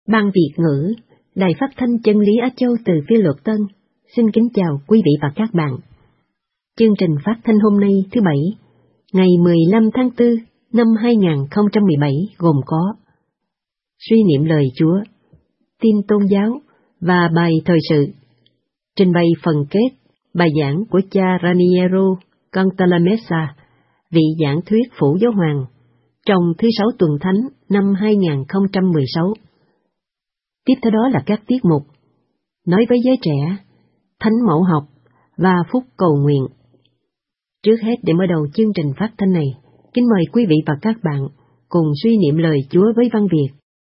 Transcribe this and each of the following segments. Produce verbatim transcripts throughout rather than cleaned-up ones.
Ban Việt ngữ, Đài Phát thanh Chân lý Á Châu từ Phi Luật Tân, xin kính chào quý vị và các bạn. Chương trình phát thanh hôm nay thứ Bảy, ngày mười lăm tháng tư năm hai nghìn không trăm mười bảy gồm có suy niệm lời Chúa, tin tôn giáo và bài thời sự. Trình bày phần kết, bài giảng của cha Raniero Cantalamessa, vị giảng thuyết Phủ Giáo Hoàng, trong thứ sáu tuần thánh năm hai nghìn không trăm mười sáu. Tiếp theo đó là các tiết mục Nói với giới trẻ, Thánh mẫu học và Phúc cầu nguyện. Trước hết, để mở đầu chương trình phát thanh này, kính mời quý vị và các bạn cùng suy niệm lời Chúa với văn Việt.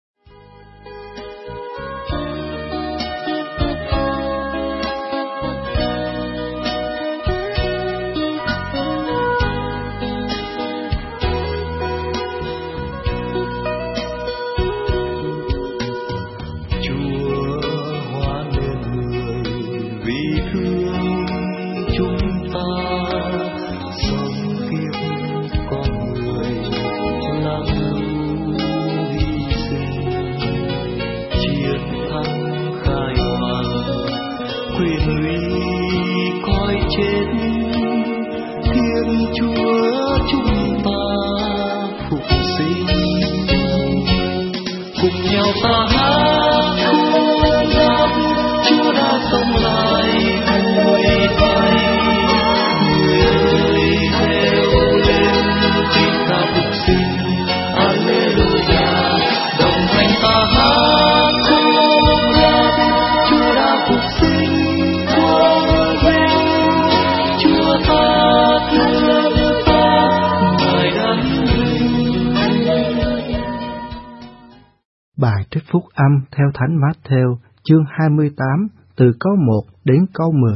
Bài trích phúc âm theo Thánh Mát-thêu, chương hai mươi tám, từ câu một đến câu mười.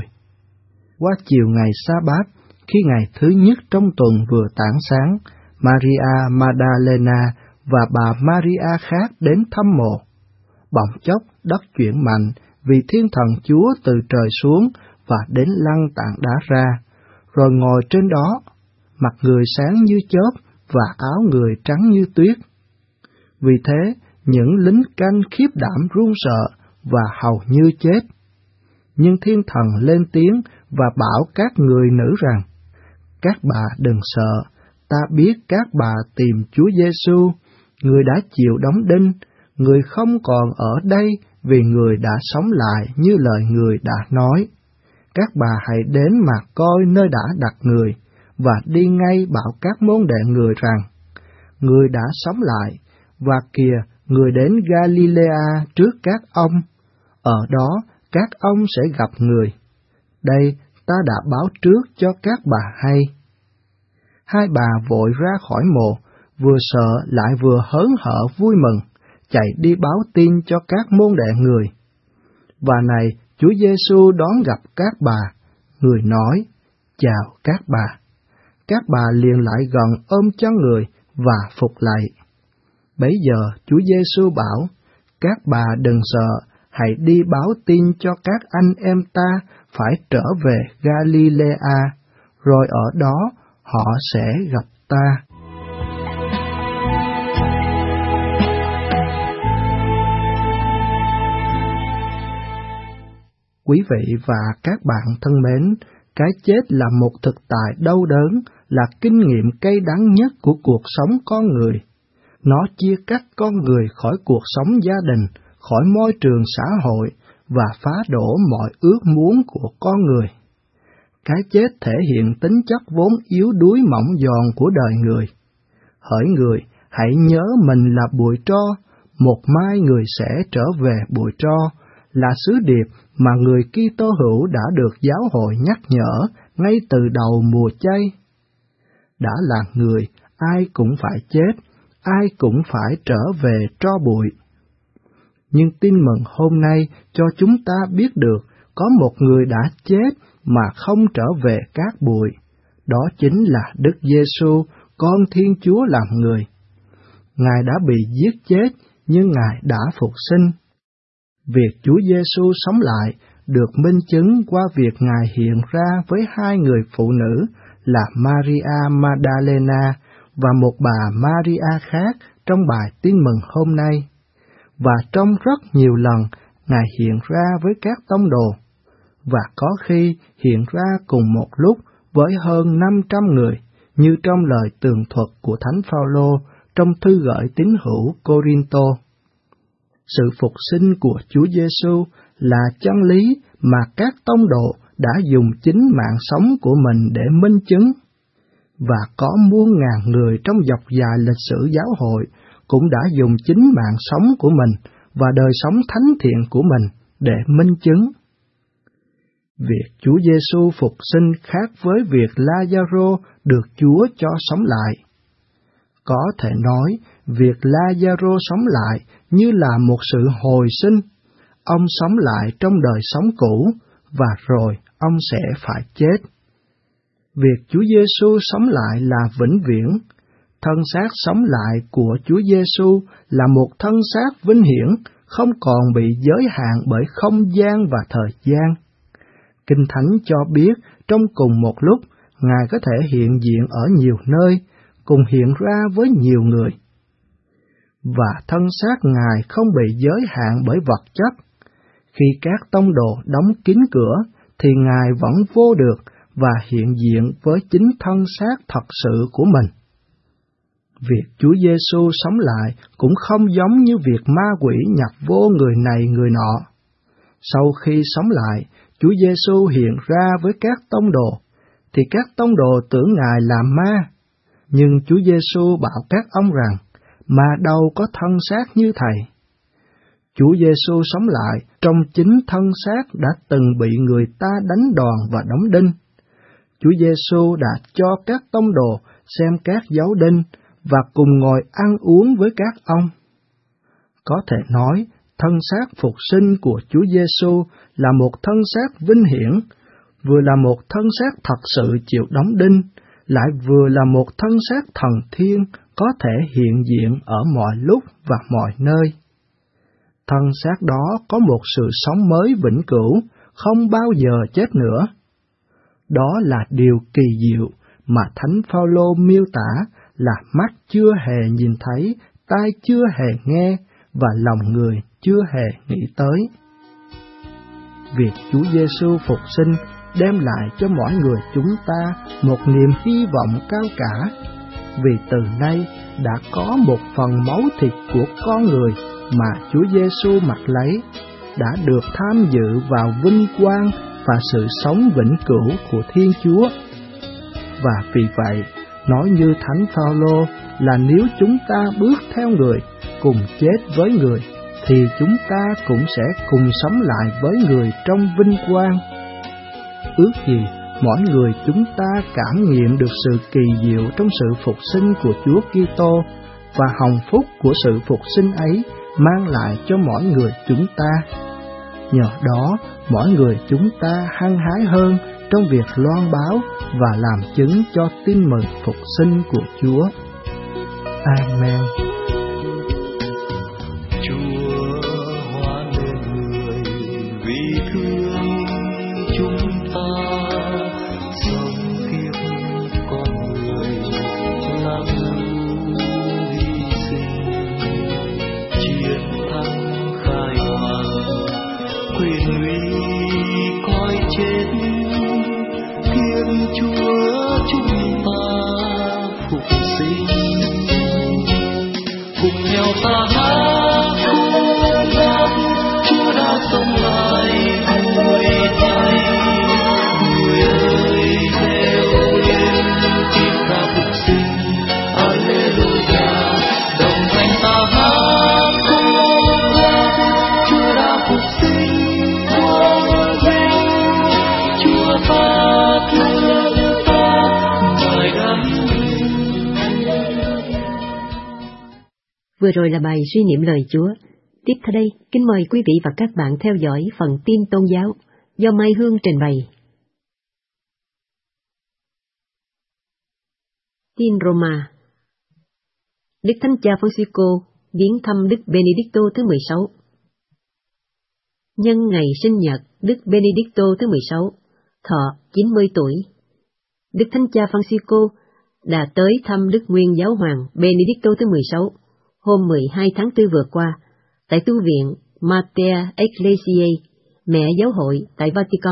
Qua chiều ngày Sa-bát, khi ngày thứ nhất trong tuần vừa tảng sáng, Maria Magdalena và bà Maria khác đến thăm mộ. Bỗng chốc đất chuyển mạnh, vì Thiên Thần Chúa từ trời xuống và đến lăn tảng đá ra, rồi ngồi trên đó, mặt người sáng như chớp và áo người trắng như tuyết. Vì thế, những lính canh khiếp đảm run sợ và hầu như chết. Nhưng Thiên Thần lên tiếng và bảo các người nữ rằng: các bà đừng sợ, ta biết các bà tìm Chúa Giêsu, người đã chịu đóng đinh, người không còn ở đây vì người đã sống lại như lời người đã nói. Các bà hãy đến mà coi nơi đã đặt người, và đi ngay bảo các môn đệ người rằng: người đã sống lại, và kìa, người đến Galilea trước các ông, ở đó các ông sẽ gặp người. Đây ta đã báo trước cho các bà hay. Hai bà vội ra khỏi mộ, vừa sợ lại vừa hớn hở vui mừng, chạy đi báo tin cho các môn đệ người. Và này, Chúa Giêsu đón gặp các bà, người nói: chào các bà. Các bà liền lại gần ôm chân người và phục lạy. Bấy giờ Chúa Giêsu bảo: các bà đừng sợ, hãy đi báo tin cho các anh em ta phải trở về Galilea, rồi ở đó họ sẽ gặp ta. Quý vị và các bạn thân mến, cái chết là một thực tại đau đớn, là kinh nghiệm cay đắng nhất của cuộc sống con người. Nó chia cắt con người khỏi cuộc sống gia đình, khỏi môi trường xã hội và phá đổ mọi ước muốn của con người. Cái chết thể hiện tính chất vốn yếu đuối mỏng giòn của đời người. Hỡi người, hãy nhớ mình là bụi tro, một mai người sẽ trở về bụi tro, là sứ điệp mà người Kitô hữu đã được giáo hội nhắc nhở ngay từ đầu mùa chay. Đã là người, ai cũng phải chết, ai cũng phải trở về tro bụi. Nhưng tin mừng hôm nay cho chúng ta biết được có một người đã chết mà không trở về cát bụi. Đó chính là Đức Giêsu, con Thiên Chúa làm người. Ngài đã bị giết chết, nhưng Ngài đã phục sinh. Việc Chúa Giêsu sống lại được minh chứng qua việc Ngài hiện ra với hai người phụ nữ là Maria Magdalena và một bà Maria khác trong bài tin mừng hôm nay. và trong rất nhiều lần Ngài hiện ra với các tông đồ, và có khi hiện ra cùng một lúc với hơn năm trăm người, như trong lời tường thuật của Thánh Phaolô trong thư gửi tín hữu Cô-rinh-tô. Sự phục sinh của Chúa Giêsu là chân lý mà các tông đồ đã dùng chính mạng sống của mình để minh chứng, và có muôn ngàn người trong dọc dài lịch sử giáo hội cũng đã dùng chính mạng sống của mình và đời sống thánh thiện của mình để minh chứng. Việc Chúa Giêsu phục sinh khác với việc La-gia-rô được Chúa cho sống lại. Có thể nói, việc La-gia-rô sống lại như là một sự hồi sinh. Ông sống lại trong đời sống cũ, và rồi ông sẽ phải chết. Việc Chúa Giêsu sống lại là vĩnh viễn. Thân xác sống lại của Chúa Giêsu là một thân xác vinh hiển, không còn bị giới hạn bởi không gian và thời gian. Kinh Thánh cho biết trong cùng một lúc, Ngài có thể hiện diện ở nhiều nơi, cùng hiện ra với nhiều người. Và thân xác Ngài không bị giới hạn bởi vật chất. Khi các tông đồ đóng kín cửa, thì Ngài vẫn vô được và hiện diện với chính thân xác thật sự của mình. Việc Chúa Giêsu sống lại cũng không giống như việc ma quỷ nhập vô người này người nọ. Sau khi sống lại, Chúa Giêsu hiện ra với các tông đồ, thì các tông đồ tưởng Ngài là ma. Nhưng Chúa Giêsu bảo các ông rằng, ma đâu có thân xác như Thầy. Chúa Giêsu sống lại trong chính thân xác đã từng bị người ta đánh đòn và đóng đinh. Chúa Giêsu đã cho các tông đồ xem các dấu đinh và cùng ngồi ăn uống với các ông. Có thể nói, thân xác phục sinh của Chúa Giêsu là một thân xác vinh hiển, vừa là một thân xác thật sự chịu đóng đinh, lại vừa là một thân xác thần thiên có thể hiện diện ở mọi lúc và mọi nơi. Thân xác đó có một sự sống mới vĩnh cửu, không bao giờ chết nữa. Đó là điều kỳ diệu mà Thánh Phaolô miêu tả là mắt chưa hề nhìn thấy, tai chưa hề nghe, và lòng người chưa hề nghĩ tới. Việc Chúa Giêsu phục sinh đem lại cho mỗi người chúng ta một niềm hy vọng cao cả, vì từ nay đã có một phần máu thịt của con người mà Chúa Giêsu mặc lấy, đã được tham dự vào vinh quang và sự sống vĩnh cửu của Thiên Chúa. Và vì vậy, nói như Thánh Phaolô là nếu chúng ta bước theo người, cùng chết với người, thì chúng ta cũng sẽ cùng sống lại với người trong vinh quang. Ước gì mỗi người chúng ta cảm nghiệm được sự kỳ diệu trong sự phục sinh của Chúa Kitô, và hồng phúc của sự phục sinh ấy mang lại cho mỗi người chúng ta. Nhờ đó, mỗi người chúng ta hăng hái hơn trong việc loan báo và làm chứng cho tin mừng phục sinh của Chúa. Amen. Vừa rồi là bài suy niệm lời Chúa. Tiếp theo đây, kính mời quý vị và các bạn theo dõi phần tin tôn giáo do Mai Hương trình bày. Tin Roma. Đức Thánh Cha Francisco viếng thăm Đức Benedicto thứ mười sáu. Nhân ngày sinh nhật Đức Benedicto thứ mười sáu, thọ chín mươi tuổi, Đức Thánh Cha Francisco đã tới thăm Đức Nguyên Giáo hoàng Benedicto thứ mười sáu hôm mười hai tháng tư vừa qua tại tu viện Mater Ecclesiae, mẹ giáo hội tại Vatican.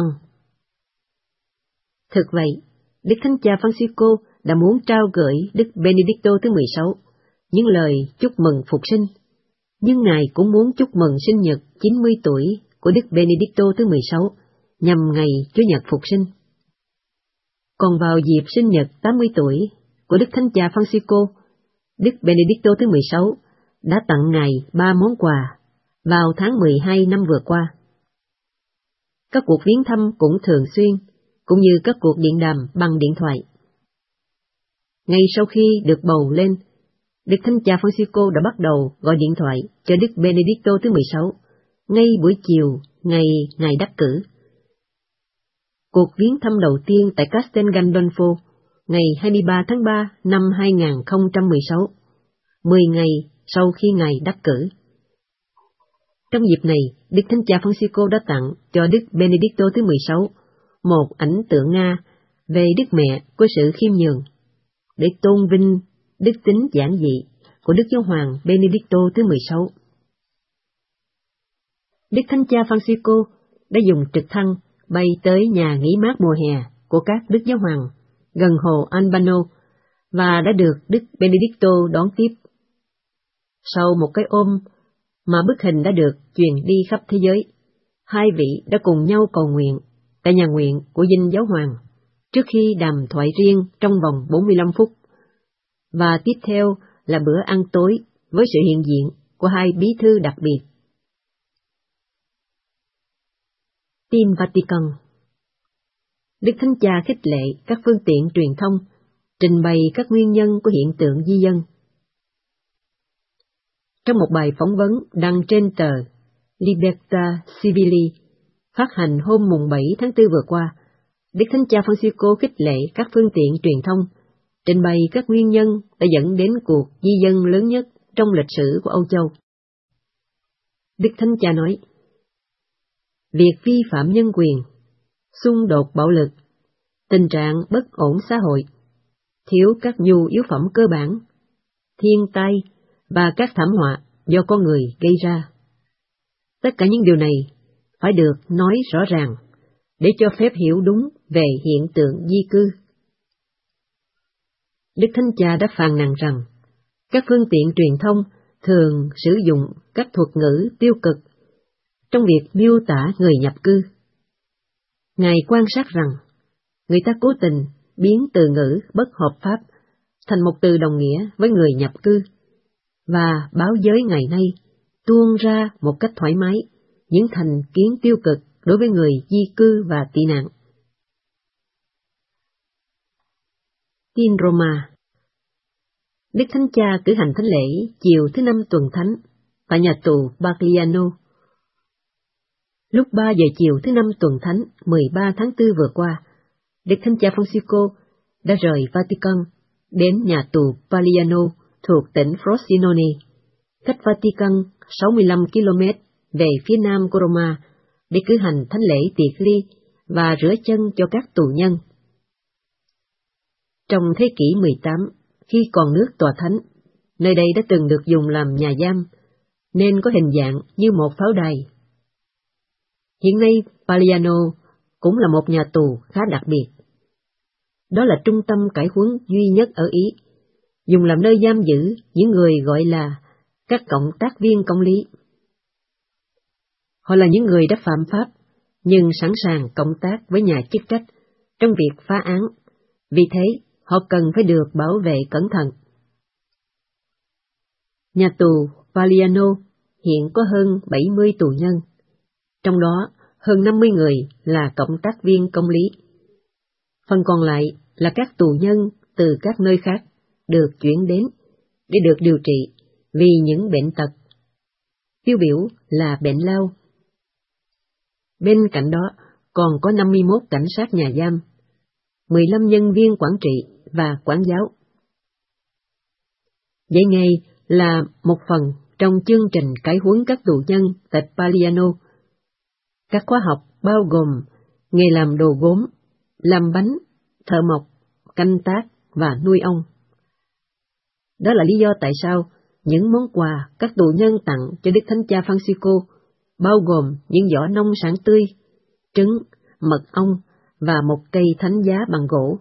Thực vậy, Đức Thánh Cha Francisco đã muốn trao gửi Đức Benedicto thứ mười sáu những lời chúc mừng phục sinh, nhưng Ngài cũng muốn chúc mừng sinh nhật chín mươi tuổi của Đức Benedicto thứ mười sáu nhằm ngày Chúa Nhật phục sinh. Còn vào dịp sinh nhật tám mươi tuổi của Đức Thánh Cha Francisco, Đức Benedicto thứ mười sáu đã tặng Ngài ba món quà vào tháng mười hai năm vừa qua. Các cuộc viếng thăm cũng thường xuyên, cũng như các cuộc điện đàm bằng điện thoại. Ngay sau khi được bầu lên, Đức Thánh Cha Francisco đã bắt đầu gọi điện thoại cho Đức Benedicto thứ mười sáu, ngay buổi chiều ngày Ngài đắc cử. Cuộc viếng thăm đầu tiên tại Castel Gandolfo, ngày hai mươi ba tháng ba năm hai nghìn không trăm mười sáu, mười ngày sau khi Ngài đắc cử. Trong dịp này, Đức Thánh Cha Francisco đã tặng cho Đức Benedicto thứ mười sáu một ảnh tượng Nga về Đức Mẹ của sự khiêm nhường, để tôn vinh đức tính giản dị của Đức Giáo hoàng Benedicto thứ mười sáu. Đức Thánh Cha Francisco đã dùng trực thăng bay tới nhà nghỉ mát mùa hè của các Đức Giáo hoàng gần hồ Albano và đã được Đức Benedicto đón tiếp. Sau một cái ôm mà bức hình đã được truyền đi khắp thế giới, hai vị đã cùng nhau cầu nguyện tại nhà nguyện của Dinh Giáo hoàng trước khi đàm thoại riêng trong vòng bốn mươi lăm phút, và tiếp theo là bữa ăn tối với sự hiện diện của hai bí thư đặc biệt. Tin Vatican. Đức Thánh Cha khích lệ các phương tiện truyền thông trình bày các nguyên nhân của hiện tượng di dân. Trong một bài phỏng vấn đăng trên tờ Libertà Civili, phát hành hôm mùng bảy tháng tư vừa qua, Đức Thánh Cha Francisco khích lệ các phương tiện truyền thông trình bày các nguyên nhân đã dẫn đến cuộc di dân lớn nhất trong lịch sử của Âu Châu. Đức Thánh Cha nói, việc vi phạm nhân quyền, xung đột bạo lực, tình trạng bất ổn xã hội, thiếu các nhu yếu phẩm cơ bản, thiên tai và các thảm họa do con người gây ra. Tất cả những điều này phải được nói rõ ràng để cho phép hiểu đúng về hiện tượng di cư. Đức Thánh Cha đã phàn nàn rằng các phương tiện truyền thông thường sử dụng các thuật ngữ tiêu cực trong việc miêu tả người nhập cư. Ngài quan sát rằng người ta cố tình biến từ ngữ bất hợp pháp thành một từ đồng nghĩa với người nhập cư, và báo giới ngày nay tuôn ra một cách thoải mái những thành kiến tiêu cực đối với người di cư và tị nạn. Tin Roma. Đức Thánh Cha cử hành thánh lễ chiều thứ năm tuần thánh tại nhà tù Bagliano. Lúc ba giờ chiều thứ năm tuần thánh mười ba tháng tư vừa qua, Đức Thánh Cha Francisco đã rời Vatican đến nhà tù Bagliano thuộc tỉnh Frosinone, cách Vatican sáu mươi lăm ki lô mét về phía nam của Roma, để cử hành thánh lễ tiệc ly và rửa chân cho các tù nhân. Trong thế kỷ mười tám, khi còn nước tòa thánh, nơi đây đã từng được dùng làm nhà giam, nên có hình dạng như một pháo đài. Hiện nay, Bagliano cũng là một nhà tù khá đặc biệt. Đó là trung tâm cải huấn duy nhất ở Ý, dùng làm nơi giam giữ những người gọi là các cộng tác viên công lý. Họ là những người đã phạm pháp, nhưng sẵn sàng cộng tác với nhà chức trách trong việc phá án, vì thế họ cần phải được bảo vệ cẩn thận. Nhà tù Bagliano hiện có hơn bảy mươi tù nhân, trong đó hơn năm mươi người là cộng tác viên công lý. Phần còn lại là các tù nhân từ các nơi khác được chuyển đến để được điều trị vì những bệnh tật, tiêu biểu là bệnh lao. Bên cạnh đó còn có năm mươi mốt cảnh sát nhà giam, mười lăm nhân viên quản trị và quản giáo. Dạy nghề là một phần trong chương trình cải huấn các tù nhân tại Bagliano. Các khóa học bao gồm nghề làm đồ gốm, làm bánh, thợ mộc, canh tác và nuôi ong. Đó là lý do tại sao những món quà các tù nhân tặng cho Đức Thánh Cha Francisco, bao gồm những giỏ nông sản tươi, trứng, mật ong và một cây thánh giá bằng gỗ.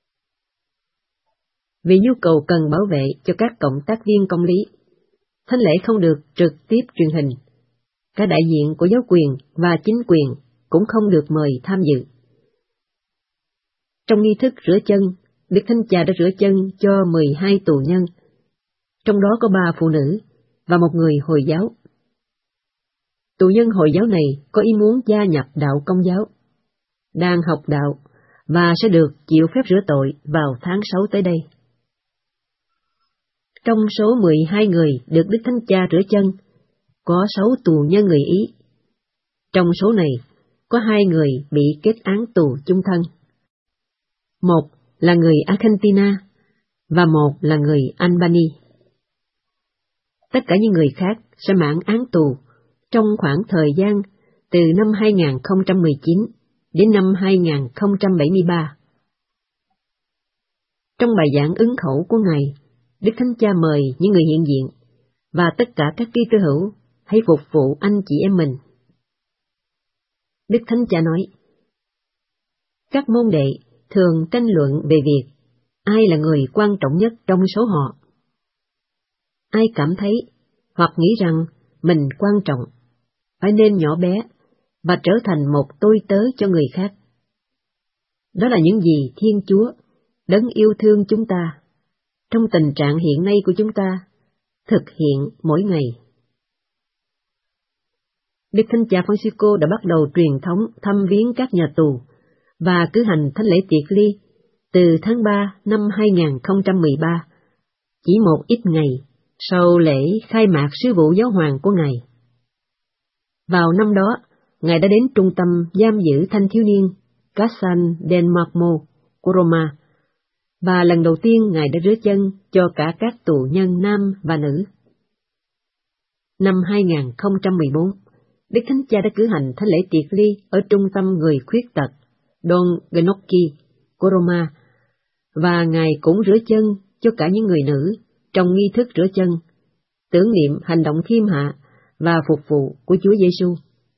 Vì nhu cầu cần bảo vệ cho các cộng tác viên công lý, thánh lễ không được trực tiếp truyền hình. Cả đại diện của giáo quyền và chính quyền cũng không được mời tham dự. Trong nghi thức rửa chân, Đức Thánh Cha đã rửa chân cho mười hai tù nhân, trong đó có ba phụ nữ và một người Hồi giáo. Tù nhân Hồi giáo này có ý muốn gia nhập đạo Công giáo, đang học đạo và sẽ được chịu phép rửa tội vào tháng sáu tới đây. Trong số mười hai người được Đức Thánh Cha rửa chân, có sáu tù nhân người Ý. Trong số này, có hai người bị kết án tù chung thân. Một là người Argentina và một là người Albany. Tất cả những người khác sẽ mãn án tù trong khoảng thời gian từ năm hai nghìn không trăm mười chín đến năm hai nghìn không trăm bảy mươi ba. Trong bài giảng ứng khẩu của Ngài, Đức Thánh Cha mời những người hiện diện và tất cả các Kitô hữu hãy phục vụ anh chị em mình. Đức Thánh Cha nói, các môn đệ thường tranh luận về việc ai là người quan trọng nhất trong số họ. Ai cảm thấy hoặc nghĩ rằng mình quan trọng, phải nên nhỏ bé và trở thành một tôi tớ cho người khác. Đó là những gì Thiên Chúa, Đấng yêu thương chúng ta, trong tình trạng hiện nay của chúng ta, thực hiện mỗi ngày. Đức Thánh Cha Francisco đã bắt đầu truyền thống thăm viếng các nhà tù và cử hành thánh lễ tiệc ly từ tháng ba năm hai nghìn không trăm mười ba, chỉ một ít ngày sau lễ khai mạc sứ vụ giáo hoàng của Ngài. Vào năm đó, Ngài đã đến trung tâm giam giữ thanh thiếu niên Casal del Marmo của Roma, và lần đầu tiên Ngài đã rửa chân cho cả các tù nhân nam và nữ. Năm hai nghìn không trăm mười bốn, Đức Thánh Cha đã cử hành thánh lễ tiệc ly ở trung tâm người khuyết tật Don Ginocchi của Roma, và Ngài cũng rửa chân cho cả những người nữ trong nghi thức rửa chân, tưởng niệm hành động khiêm hạ và phục vụ của Chúa Giêsu.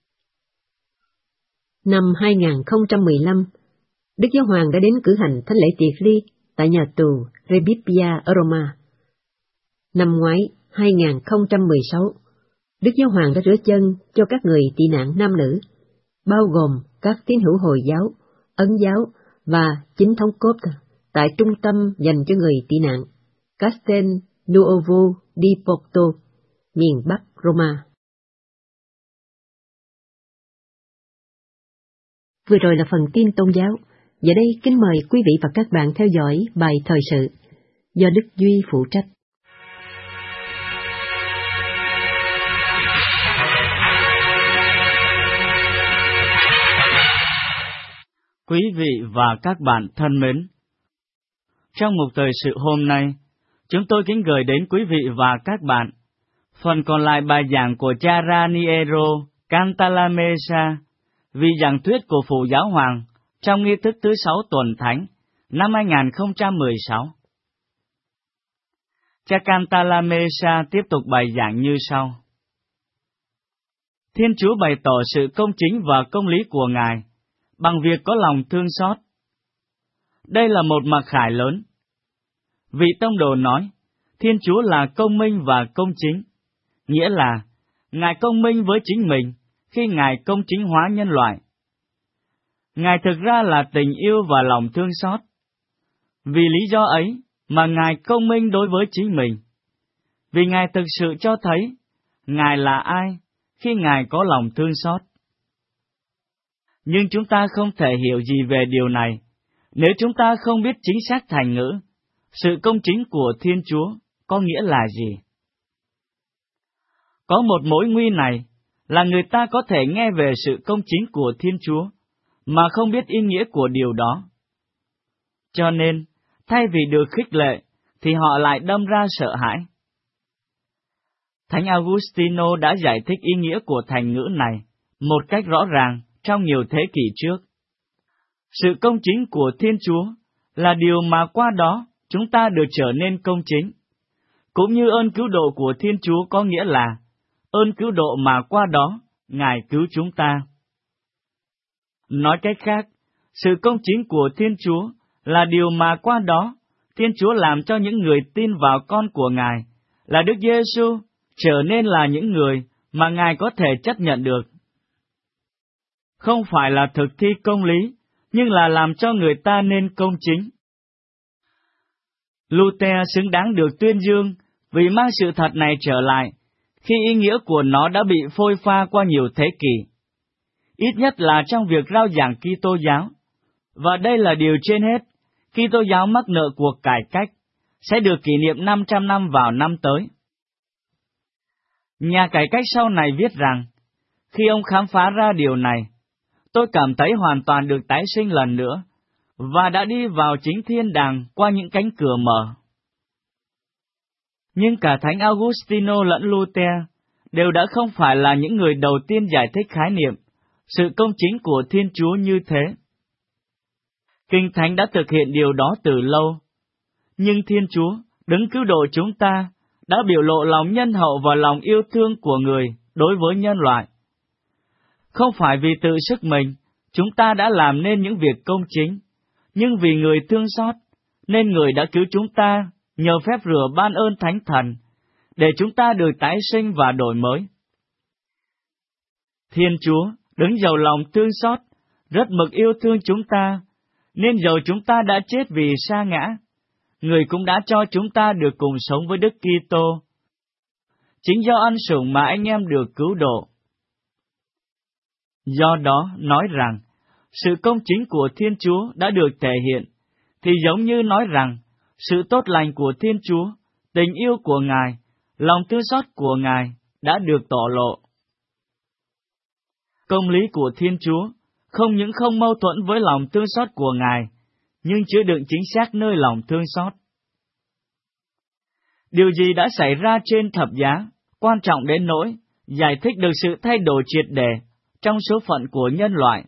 Năm hai nghìn không trăm mười lăm, Đức Giáo Hoàng đã đến cử hành thánh lễ tiệc ly tại nhà tù Rebibbia ở Roma. Năm ngoái, hai nghìn không trăm mười sáu, Đức Giáo Hoàng đã rửa chân cho các người tị nạn nam nữ, bao gồm các tín hữu Hồi giáo, Ấn giáo và chính thống Copte tại trung tâm dành cho người tị nạn Castel Nuovo di Porto, miền Bắc Roma. Vừa rồi là phần tin tôn giáo. Giờ đây kính mời quý vị và các bạn theo dõi bài thời sự do Đức Duy phụ trách. Quý vị và các bạn thân mến, trong mục thời sự hôm nay, chúng tôi kính gửi đến quý vị và các bạn phần còn lại bài giảng của cha Raniero Cantalamessa, vị giảng thuyết của Phụ Giáo Hoàng trong nghi thức thứ sáu tuần thánh năm hai nghìn không trăm mười sáu. Cha Cantalamessa tiếp tục bài giảng như sau. Thiên Chúa bày tỏ sự công chính và công lý của Ngài bằng việc có lòng thương xót. Đây là một mặc khải lớn. Vị tông đồ nói, Thiên Chúa là công minh và công chính, nghĩa là Ngài công minh với chính mình khi Ngài công chính hóa nhân loại. Ngài thực ra là tình yêu và lòng thương xót. Vì lý do ấy mà Ngài công minh đối với chính mình, vì Ngài thực sự cho thấy Ngài là ai khi Ngài có lòng thương xót. Nhưng chúng ta không thể hiểu gì về điều này nếu chúng ta không biết chính xác thành ngữ, sự công chính của Thiên Chúa có nghĩa là gì. Có một mối nguy này là người ta có thể nghe về sự công chính của Thiên Chúa mà không biết ý nghĩa của điều đó. Cho nên, thay vì được khích lệ, thì họ lại đâm ra sợ hãi. Thánh Augustino đã giải thích ý nghĩa của thành ngữ này một cách rõ ràng trong nhiều thế kỷ trước. Sự công chính của Thiên Chúa là điều mà qua đó chúng ta được trở nên công chính, cũng như ơn cứu độ của Thiên Chúa có nghĩa là ơn cứu độ mà qua đó Ngài cứu chúng ta. Nói cách khác, sự công chính của Thiên Chúa là điều mà qua đó Thiên Chúa làm cho những người tin vào con của Ngài, là Đức Giê-xu, trở nên là những người mà Ngài có thể chấp nhận được. Không phải là thực thi công lý, nhưng là làm cho người ta nên công chính. Luther xứng đáng được tuyên dương vì mang sự thật này trở lại, khi ý nghĩa của nó đã bị phôi pha qua nhiều thế kỷ, ít nhất là trong việc rao giảng Kitô giáo. Và đây là điều trên hết, Kitô giáo mắc nợ cuộc cải cách, sẽ được kỷ niệm năm trăm năm vào năm tới. Nhà cải cách sau này viết rằng, khi ông khám phá ra điều này, tôi cảm thấy hoàn toàn được tái sinh lần nữa, và đã đi vào chính thiên đàng qua những cánh cửa mở. Nhưng cả Thánh Augustino lẫn Luther đều đã không phải là những người đầu tiên giải thích khái niệm sự công chính của Thiên Chúa như thế. Kinh Thánh đã thực hiện điều đó từ lâu, nhưng Thiên Chúa, đấng cứu độ chúng ta, đã biểu lộ lòng nhân hậu và lòng yêu thương của Người đối với nhân loại. Không phải vì tự sức mình, chúng ta đã làm nên những việc công chính, nhưng vì Người thương xót, nên Người đã cứu chúng ta nhờ phép rửa ban ơn Thánh Thần, để chúng ta được tái sinh và đổi mới. Thiên Chúa, đấng giàu lòng thương xót, rất mực yêu thương chúng ta, nên dầu chúng ta đã chết vì sa ngã, Người cũng đã cho chúng ta được cùng sống với Đức Kitô. Chính do ân sủng mà anh em được cứu độ. Do đó, nói rằng, sự công chính của Thiên Chúa đã được thể hiện, thì giống như nói rằng, sự tốt lành của Thiên Chúa, tình yêu của Ngài, lòng thương xót của Ngài đã được tỏ lộ. Công lý của Thiên Chúa không những không mâu thuẫn với lòng thương xót của Ngài, nhưng chứa đựng chính xác nơi lòng thương xót. Điều gì đã xảy ra trên thập giá, quan trọng đến nỗi giải thích được sự thay đổi triệt để trong số phận của nhân loại.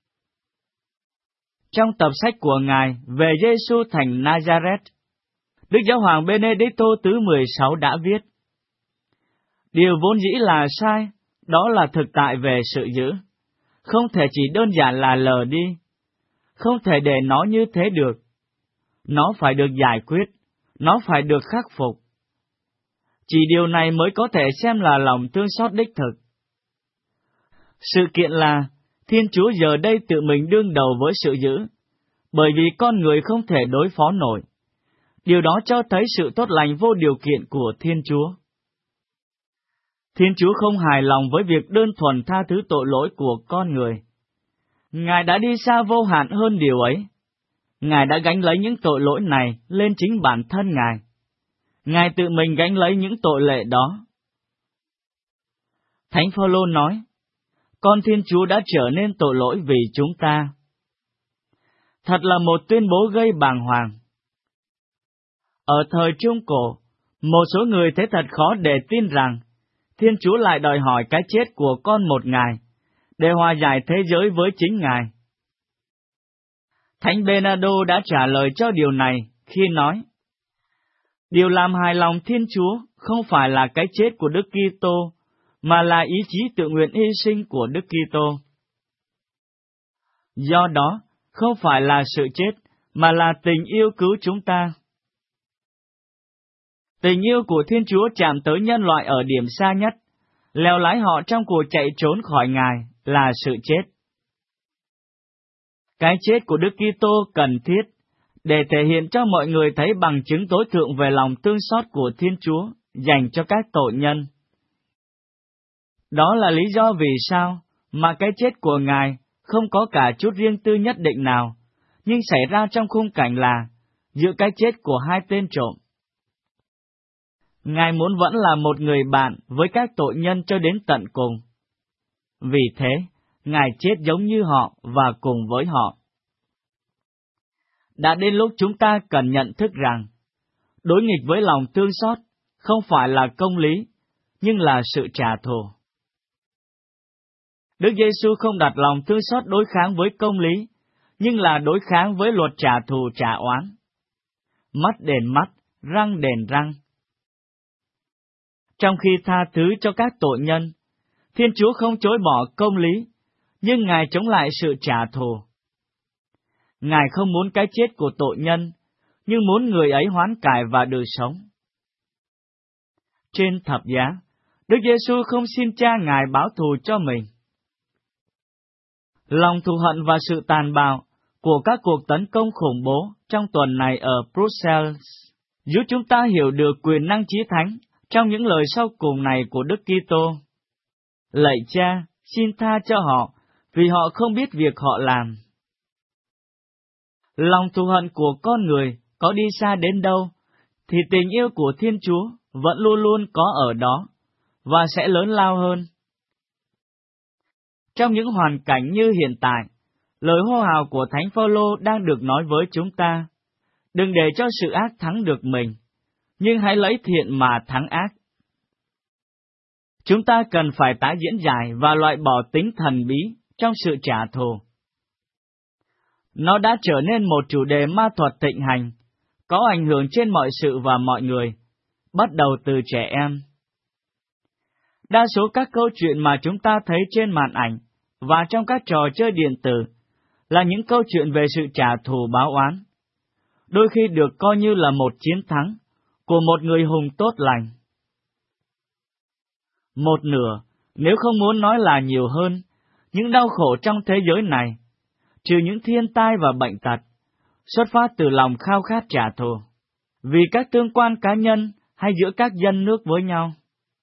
Trong tập sách của Ngài về Giê-xu thành Nazareth, Đức Giáo hoàng Benedicto thứ mười sáu đã viết: điều vốn dĩ là sai, đó là thực tại về sự dữ, không thể chỉ đơn giản là lờ đi, không thể để nó như thế được. Nó phải được giải quyết, nó phải được khắc phục. Chỉ điều này mới có thể xem là lòng thương xót đích thực. Sự kiện là, Thiên Chúa giờ đây tự mình đương đầu với sự dữ, bởi vì con người không thể đối phó nổi. Điều đó cho thấy sự tốt lành vô điều kiện của Thiên Chúa. Thiên Chúa không hài lòng với việc đơn thuần tha thứ tội lỗi của con người. Ngài đã đi xa vô hạn hơn điều ấy. Ngài đã gánh lấy những tội lỗi này lên chính bản thân Ngài. Ngài tự mình gánh lấy những tội lệ đó. Thánh Phaolô nói, con Thiên Chúa đã trở nên tội lỗi vì chúng ta. Thật là một tuyên bố gây bàng hoàng. Ở thời Trung Cổ, một số người thấy thật khó để tin rằng Thiên Chúa lại đòi hỏi cái chết của con một Ngài, để hòa giải thế giới với chính Ngài. Thánh Bernardo đã trả lời cho điều này khi nói, điều làm hài lòng Thiên Chúa không phải là cái chết của Đức Kitô, mà là ý chí tự nguyện hy sinh của Đức Kitô. Do đó, không phải là sự chết, mà là tình yêu cứu chúng ta. Tình yêu của Thiên Chúa chạm tới nhân loại ở điểm xa nhất, lèo lái họ trong cuộc chạy trốn khỏi Ngài là sự chết. Cái chết của Đức Kitô cần thiết để thể hiện cho mọi người thấy bằng chứng tối thượng về lòng thương xót của Thiên Chúa dành cho các tội nhân. Đó là lý do vì sao mà cái chết của Ngài không có cả chút riêng tư nhất định nào, nhưng xảy ra trong khung cảnh là giữa cái chết của hai tên trộm. Ngài muốn vẫn là một người bạn với các tội nhân cho đến tận cùng. Vì thế, Ngài chết giống như họ và cùng với họ. Đã đến lúc chúng ta cần nhận thức rằng, đối nghịch với lòng thương xót không phải là công lý, nhưng là sự trả thù. Đức Giê-xu không đặt lòng thương xót đối kháng với công lý, nhưng là đối kháng với luật trả thù trả oán. Mắt đền mắt, răng đền răng. Trong khi tha thứ cho các tội nhân, Thiên Chúa không chối bỏ công lý, nhưng Ngài chống lại sự trả thù. Ngài không muốn cái chết của tội nhân, nhưng muốn người ấy hoán cải và được sống. Trên thập giá, Đức Giêsu không xin Cha Ngài báo thù cho mình. Lòng thù hận và sự tàn bạo của các cuộc tấn công khủng bố trong tuần này ở Brussels giúp chúng ta hiểu được quyền năng chí thánh trong những lời sau cùng này của Đức Kitô. Lạy Cha, xin tha cho họ, vì họ không biết việc họ làm. Lòng thù hận của con người có đi xa đến đâu, thì tình yêu của Thiên Chúa vẫn luôn luôn có ở đó, và sẽ lớn lao hơn. Trong những hoàn cảnh như hiện tại, lời hô hào của Thánh Phaolô đang được nói với chúng ta: đừng để cho sự ác thắng được mình, nhưng hãy lấy thiện mà thắng ác. Chúng ta cần phải tái diễn giải và loại bỏ tính thần bí trong sự trả thù. Nó đã trở nên một chủ đề ma thuật thịnh hành, có ảnh hưởng trên mọi sự và mọi người, bắt đầu từ trẻ em. Đa số các câu chuyện mà chúng ta thấy trên màn ảnh và trong các trò chơi điện tử là những câu chuyện về sự trả thù báo oán, đôi khi được coi như là một chiến thắng của một người hùng tốt lành. Một nửa, nếu không muốn nói là nhiều hơn, những đau khổ trong thế giới này, trừ những thiên tai và bệnh tật, xuất phát từ lòng khao khát trả thù, vì các tương quan cá nhân hay giữa các dân nước với nhau.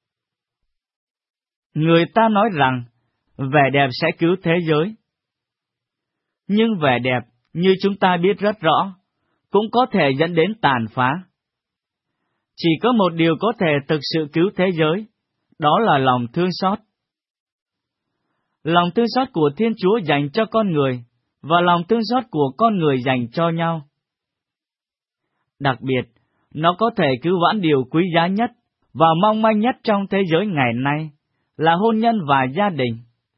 Người ta nói rằng, vẻ đẹp sẽ cứu thế giới. Nhưng vẻ đẹp, như chúng ta biết rất rõ, cũng có thể dẫn đến tàn phá. Chỉ có một điều có thể thực sự cứu thế giới, đó là lòng thương xót. Lòng thương xót của Thiên Chúa dành cho con người, và lòng thương xót của con người dành cho nhau. Đặc biệt, nó có thể cứu vãn điều quý giá nhất và mong manh nhất trong thế giới ngày nay, là hôn nhân và gia đình.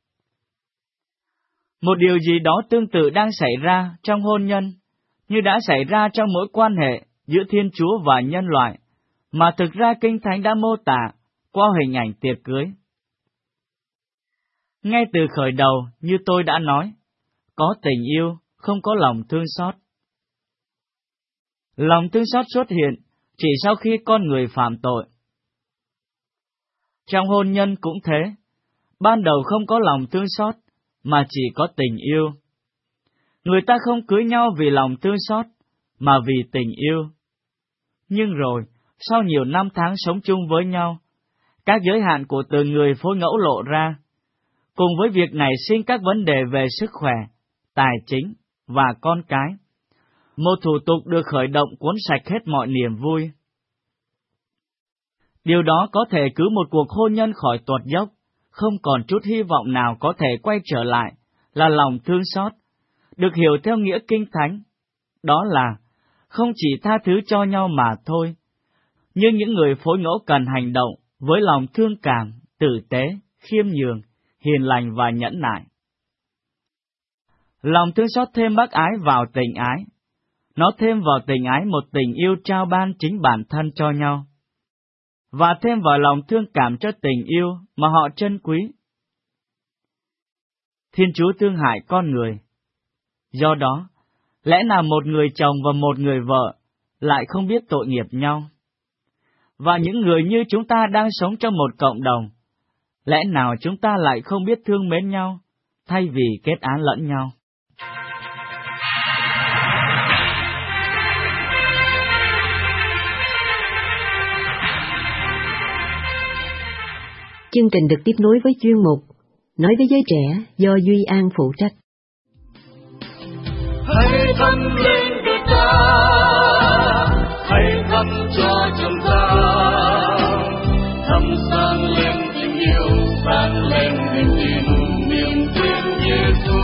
Một điều gì đó tương tự đang xảy ra trong hôn nhân, như đã xảy ra trong mối quan hệ giữa Thiên Chúa và nhân loại, mà thực ra Kinh Thánh đã mô tả qua hình ảnh tiệc cưới. Ngay từ khởi đầu, như tôi đã nói, có tình yêu, không có lòng thương xót. Lòng thương xót xuất hiện chỉ sau khi con người phạm tội. Trong hôn nhân cũng thế, ban đầu không có lòng thương xót, mà chỉ có tình yêu. Người ta không cưới nhau vì lòng thương xót, mà vì tình yêu. Nhưng rồi, sau nhiều năm tháng sống chung với nhau, các giới hạn của từng người phối ngẫu lộ ra, cùng với việc nảy sinh các vấn đề về sức khỏe, tài chính và con cái. Một thủ tục được khởi động cuốn sạch hết mọi niềm vui. Điều đó có thể cứu một cuộc hôn nhân khỏi tuột dốc, không còn chút hy vọng nào có thể quay trở lại, là lòng thương xót, được hiểu theo nghĩa Kinh Thánh. Đó là, không chỉ tha thứ cho nhau mà thôi, nhưng những người phối ngẫu cần hành động với lòng thương cảm, tử tế, khiêm nhường, hiền lành và nhẫn nại. Lòng thương xót thêm bác ái vào tình ái. Nó thêm vào tình ái một tình yêu trao ban chính bản thân cho nhau, và thêm vào lòng thương cảm cho tình yêu mà họ trân quý. Thiên Chúa thương hại con người. Do đó, lẽ nào một người chồng và một người vợ lại không biết tội nghiệp nhau? Và những người như chúng ta đang sống trong một cộng đồng, lẽ nào chúng ta lại không biết thương mến nhau, thay vì kết án lẫn nhau? Chương trình được tiếp nối với chuyên mục Nói với giới trẻ do Duy An phụ trách. Hãy thắp lên đời ta, hãy thắp cho chúng ta, thắp sáng lên tình yêu, sáng lên niềm tin, niềm tin Giêsu.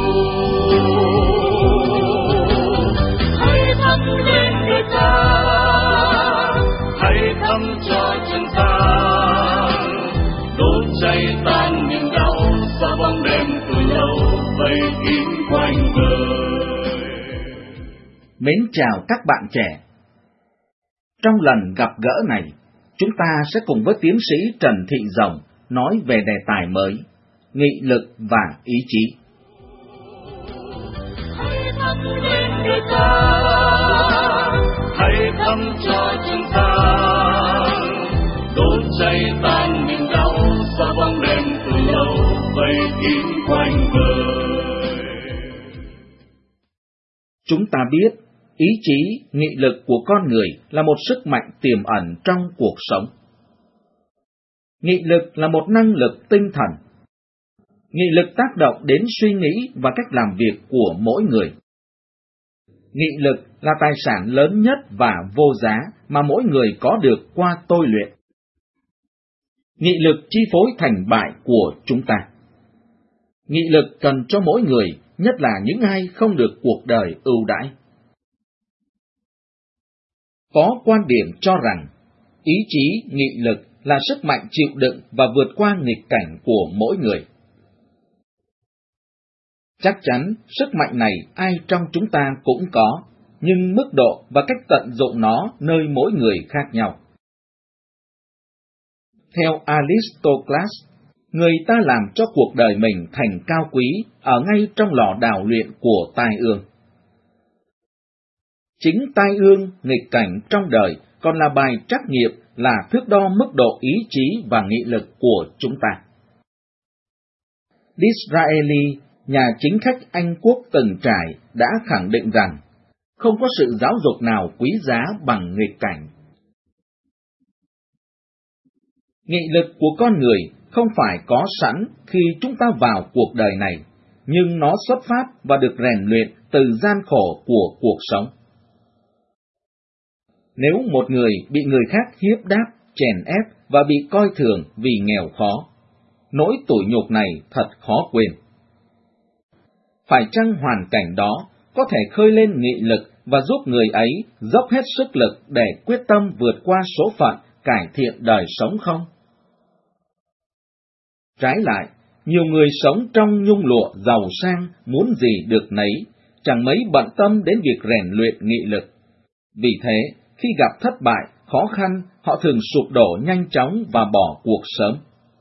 Hãy thắp lên đời ta, hãy thắp cho chúng ta, đốt cháy tan niềm đau, xa bóng đêm từ lâu vây kín quanh đời. Mến chào các bạn trẻ. Trong lần gặp gỡ này, chúng ta sẽ cùng với tiến sĩ Trần Thị Rồng nói về đề tài mới, nghị lực và ý chí. Hãy thắp lên người ta, hãy thắp cho chúng ta, đốt cháy tan niềm đau, sao bóng đêm từ lâu vây kín quanh đời. Chúng ta biết, ý chí, nghị lực của con người là một sức mạnh tiềm ẩn trong cuộc sống. Nghị lực là một năng lực tinh thần. Nghị lực tác động đến suy nghĩ và cách làm việc của mỗi người. Nghị lực là tài sản lớn nhất và vô giá mà mỗi người có được qua tôi luyện. Nghị lực chi phối thành bại của chúng ta. Nghị lực cần cho mỗi người, nhất là những ai không được cuộc đời ưu đãi. Có quan điểm cho rằng, ý chí, nghị lực là sức mạnh chịu đựng và vượt qua nghịch cảnh của mỗi người. Chắc chắn, sức mạnh này ai trong chúng ta cũng có, nhưng mức độ và cách tận dụng nó nơi mỗi người khác nhau. Theo Aristocles, người ta làm cho cuộc đời mình thành cao quý ở ngay trong lò đào luyện của tai ương. Chính tai ương, nghịch cảnh trong đời còn là bài trắc nghiệm, là thước đo mức độ ý chí và nghị lực của chúng ta. Disraeli, nhà chính khách Anh quốc từng trải, đã khẳng định rằng không có sự giáo dục nào quý giá bằng nghịch cảnh. Nghị lực của con người không phải có sẵn khi chúng ta vào cuộc đời này, nhưng nó xuất phát và được rèn luyện từ gian khổ của cuộc sống. Nếu một người bị người khác hiếp đáp, chèn ép và bị coi thường vì nghèo khó, nỗi tủi nhục này thật khó quên. Phải chăng hoàn cảnh đó có thể khơi lên nghị lực và giúp người ấy dốc hết sức lực để quyết tâm vượt qua số phận, cải thiện đời sống không? Trái lại, nhiều người sống trong nhung lụa giàu sang, muốn gì được nấy, chẳng mấy bận tâm đến việc rèn luyện nghị lực. Vì thế, khi gặp thất bại, khó khăn, họ thường sụp đổ nhanh chóng và bỏ cuộc sớm.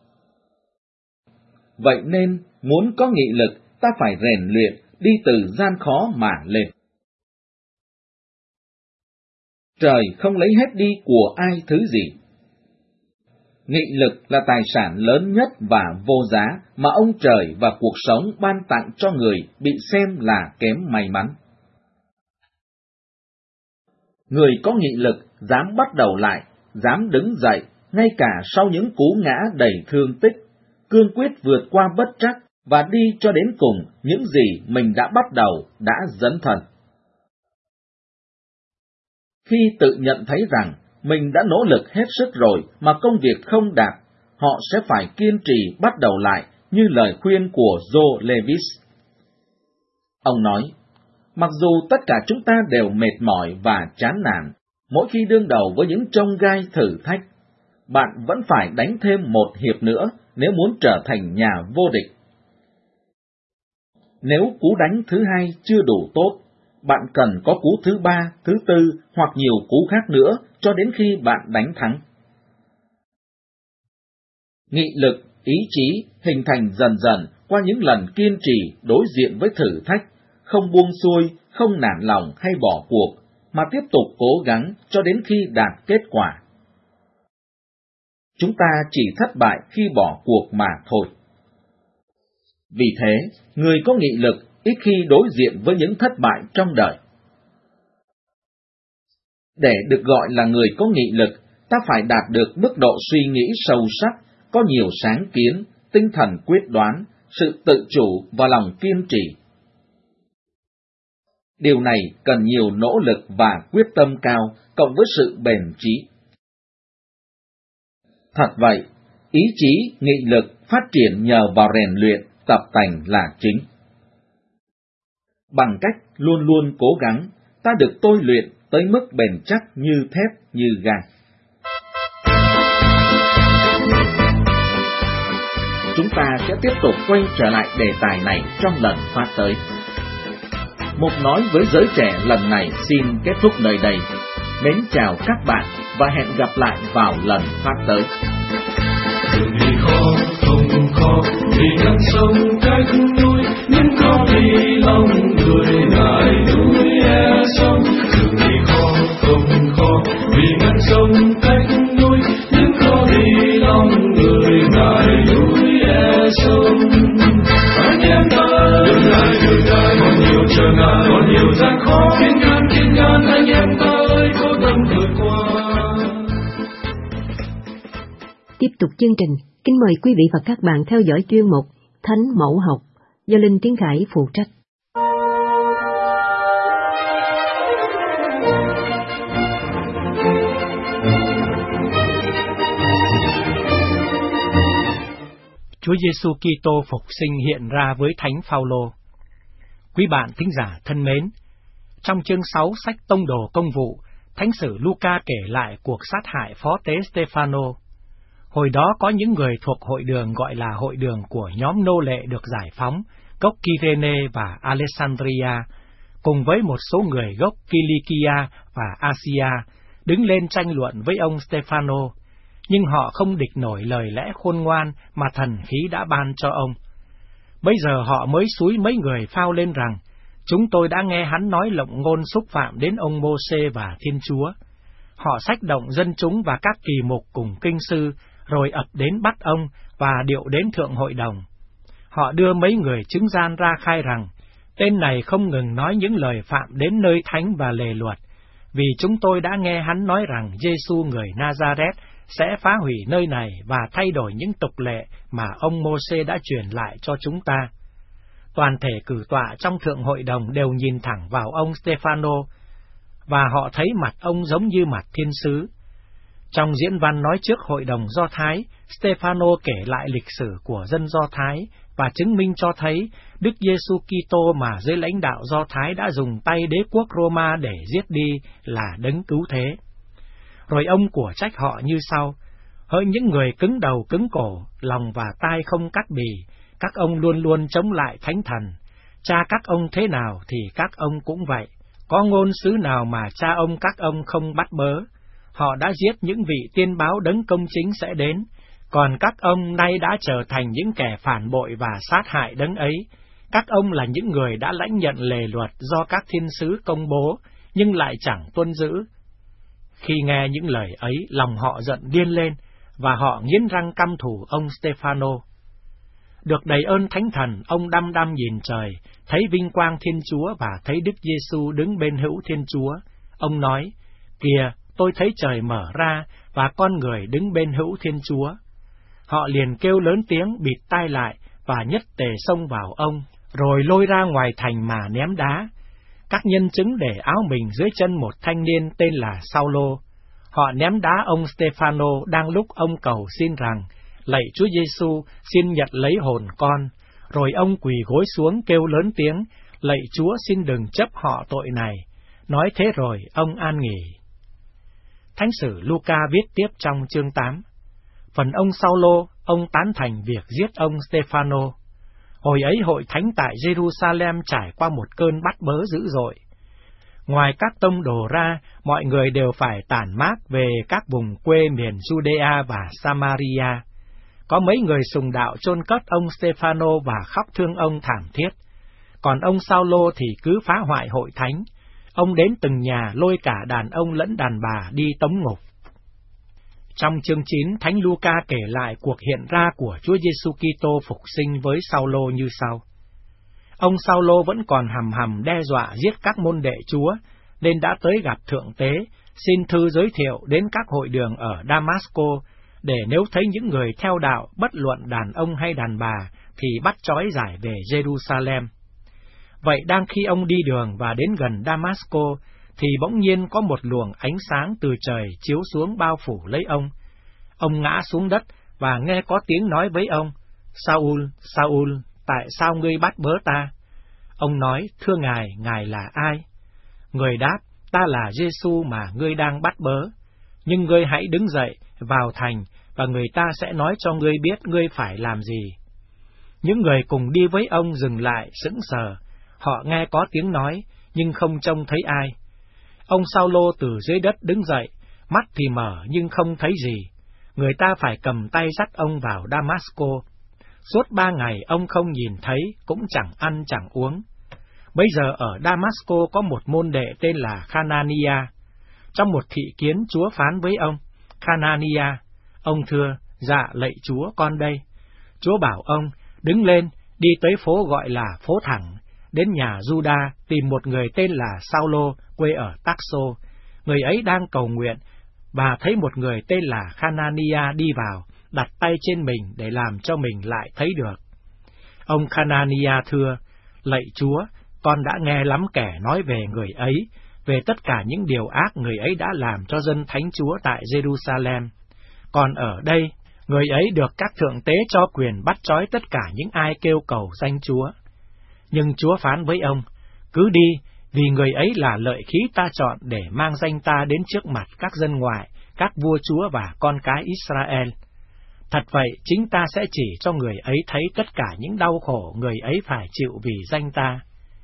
Vậy nên, muốn có nghị lực, ta phải rèn luyện, đi từ gian khó mà lên. Trời không lấy hết đi của ai thứ gì. Nghị lực là tài sản lớn nhất và vô giá mà ông trời và cuộc sống ban tặng cho người bị xem là kém may mắn. Người có nghị lực dám bắt đầu lại, dám đứng dậy, ngay cả sau những cú ngã đầy thương tích, cương quyết vượt qua bất trắc và đi cho đến cùng những gì mình đã bắt đầu, đã dấn thân. Khi tự nhận thấy rằng mình đã nỗ lực hết sức rồi mà công việc không đạt, họ sẽ phải kiên trì bắt đầu lại như lời khuyên của Joe Lewis. Ông nói, mặc dù tất cả chúng ta đều mệt mỏi và chán nản, mỗi khi đương đầu với những chông gai thử thách, bạn vẫn phải đánh thêm một hiệp nữa nếu muốn trở thành nhà vô địch. Nếu cú đánh thứ hai chưa đủ tốt, bạn cần có cú thứ ba, thứ tư hoặc nhiều cú khác nữa cho đến khi bạn đánh thắng. Nghị lực, ý chí hình thành dần dần qua những lần kiên trì đối diện với thử thách, không buông xuôi, không nản lòng hay bỏ cuộc, mà tiếp tục cố gắng cho đến khi đạt kết quả. Chúng ta chỉ thất bại khi bỏ cuộc mà thôi. Vì thế, người có nghị lực ít khi đối diện với những thất bại trong đời. Để được gọi là người có nghị lực, ta phải đạt được mức độ suy nghĩ sâu sắc, có nhiều sáng kiến, tinh thần quyết đoán, sự tự chủ và lòng kiên trì. Điều này cần nhiều nỗ lực và quyết tâm cao, cộng với sự bền trí. Thật vậy, ý chí, nghị lực phát triển nhờ vào rèn luyện, tập tành là chính. Bằng cách luôn luôn cố gắng, ta được tôi luyện tới mức bền chắc như thép, như gang. Chúng ta sẽ tiếp tục quay trở lại đề tài này trong lần phát tới. Mục nói với giới trẻ lần này xin kết thúc nơi đây. Mến chào các bạn và hẹn gặp lại vào lần phát tới. Đường đi khó không khó vì ngăn sông cách núi, nhưng có đi lòng người ngại núi e sông. Đường đi khó không khó vì ngăn sông cách núi, nhưng có đi lòng người ngại núi e sông. Anh em ơi, đường dài đường dài còn nhiều trở ngại, còn nhiều gian khó, kiên nhẫn kiên nhẫn anh em ơi, cố gắng vượt qua. Tiếp tục chương trình, kính mời quý vị và các bạn theo dõi chuyên mục Thánh Mẫu Học do Linh Tiến Khải phụ trách. Chúa Giêsu Kitô phục sinh hiện ra với Thánh Phaolô. Quý bạn thính giả thân mến, trong chương sáu sách Tông đồ Công vụ, Thánh sử Luca kể lại cuộc sát hại phó tế Stefano. Hồi đó có những người thuộc hội đường gọi là hội đường của nhóm nô lệ được giải phóng, gốc Kyrene và Alexandria, cùng với một số người gốc Kilikia và Asia, đứng lên tranh luận với ông Stefano, nhưng họ không địch nổi lời lẽ khôn ngoan mà thần khí đã ban cho ông. Bây giờ họ mới xúi mấy người phao lên rằng, chúng tôi đã nghe hắn nói lộng ngôn xúc phạm đến ông Mô-sê và Thiên Chúa. Họ xách động dân chúng và các kỳ mục cùng kinh sư, rồi ập đến bắt ông và điệu đến thượng hội đồng. Họ đưa mấy người chứng gian ra khai rằng, tên này không ngừng nói những lời phạm đến nơi thánh và lề luật, vì chúng tôi đã nghe hắn nói rằng Giêsu người Nazareth sẽ phá hủy nơi này và thay đổi những tục lệ mà ông Mô-sê đã truyền lại cho chúng ta. Toàn thể cử tọa trong thượng hội đồng đều nhìn thẳng vào ông Stefano, và họ thấy mặt ông giống như mặt thiên sứ. Trong diễn văn nói trước hội đồng Do Thái, Stefano kể lại lịch sử của dân Do Thái và chứng minh cho thấy Đức Giêsu Kitô mà dưới lãnh đạo Do Thái đã dùng tay đế quốc Roma để giết đi là đấng cứu thế. Rồi ông của trách họ như sau: hỡi những người cứng đầu cứng cổ, lòng và tai không cắt bì, các ông luôn luôn chống lại Thánh Thần. Cha các ông thế nào thì các ông cũng vậy. Có ngôn sứ nào mà cha ông các ông không bắt bớ? Họ đã giết những vị tiên báo đấng công chính sẽ đến, còn các ông nay đã trở thành những kẻ phản bội và sát hại đấng ấy. Các ông là những người đã lãnh nhận lề luật do các thiên sứ công bố, nhưng lại chẳng tuân giữ. Khi nghe những lời ấy, lòng họ giận điên lên, và họ nghiến răng căm thù ông Stefano. Được đầy ơn Thánh Thần, ông đăm đăm nhìn trời, thấy vinh quang Thiên Chúa và thấy Đức Giêsu đứng bên hữu Thiên Chúa. Ông nói, kìa, tôi thấy trời mở ra, và con người đứng bên hữu Thiên Chúa. Họ liền kêu lớn tiếng, bịt tai lại, và nhất tề xông vào ông, rồi lôi ra ngoài thành mà ném đá. Các nhân chứng để áo mình dưới chân một thanh niên tên là Saulo. Họ ném đá ông Stefano đang lúc ông cầu xin rằng, lạy Chúa Giêsu, xin nhận lấy hồn con. Rồi ông quỳ gối xuống kêu lớn tiếng, lạy Chúa xin đừng chấp họ tội này. Nói thế rồi ông an nghỉ. Thánh sử Luca viết tiếp trong chương tám. Phần ông Saulo, ông tán thành việc giết ông Stefano. Hồi ấy hội thánh tại Jerusalem trải qua một cơn bắt bớ dữ dội. Ngoài các tông đồ ra, mọi người đều phải tản mát về các vùng quê miền Judea và Samaria. Có mấy người sùng đạo chôn cất ông Stefano và khóc thương ông thảm thiết. Còn ông Saulo thì cứ phá hoại hội thánh. Ông đến từng nhà lôi cả đàn ông lẫn đàn bà đi tống ngục. Trong chương chín, Thánh Luca kể lại cuộc hiện ra của Chúa Giêsu Kitô phục sinh với Saulo như sau. Ông Saulo vẫn còn hầm hầm đe dọa giết các môn đệ Chúa, nên đã tới gặp Thượng Tế, xin thư giới thiệu đến các hội đường ở Damasco, để nếu thấy những người theo đạo bất luận đàn ông hay đàn bà, thì bắt trói giải về Jerusalem. Vậy đang khi ông đi đường và đến gần Damasco, thì bỗng nhiên có một luồng ánh sáng từ trời chiếu xuống bao phủ lấy ông. Ông ngã xuống đất và nghe có tiếng nói với ông, Saul, Saul, tại sao ngươi bắt bớ ta? Ông nói, thưa Ngài, Ngài là ai? Người đáp, ta là Giêsu mà ngươi đang bắt bớ. Nhưng ngươi hãy đứng dậy, vào thành, và người ta sẽ nói cho ngươi biết ngươi phải làm gì. Những người cùng đi với ông dừng lại, sững sờ. Họ nghe có tiếng nói, nhưng không trông thấy ai. Ông Saulo từ dưới đất đứng dậy, mắt thì mở nhưng không thấy gì. Người ta phải cầm tay dắt ông vào Damasco. Suốt ba ngày ông không nhìn thấy, cũng chẳng ăn chẳng uống. Bây giờ ở Damasco có một môn đệ tên là Hanania. Trong một thị kiến, Chúa phán với ông: Hanania. Ông thưa: Dạ lạy Chúa, con đây. Chúa bảo ông: Đứng lên, đi tới phố gọi là phố Thẳng, đến nhà Juda tìm một người tên là Saulo, quê ở Tarso. Người ấy đang cầu nguyện, và thấy một người tên là Hanania đi vào, đặt tay trên mình để làm cho mình lại thấy được. Ông Hanania thưa: Lạy Chúa, con đã nghe lắm kẻ nói về người ấy, về tất cả những điều ác người ấy đã làm cho dân Thánh Chúa tại Jerusalem. Còn ở đây, người ấy được các thượng tế cho quyền bắt trói tất cả những ai kêu cầu danh Chúa. Nhưng Chúa phán với ông: Cứ đi, vì người ấy là lợi khí ta chọn để mang danh ta đến trước mặt các dân ngoại, các vua chúa và con cái Israel. Thật vậy, chính ta sẽ chỉ cho người ấy thấy tất cả những đau khổ người ấy phải chịu vì danh ta.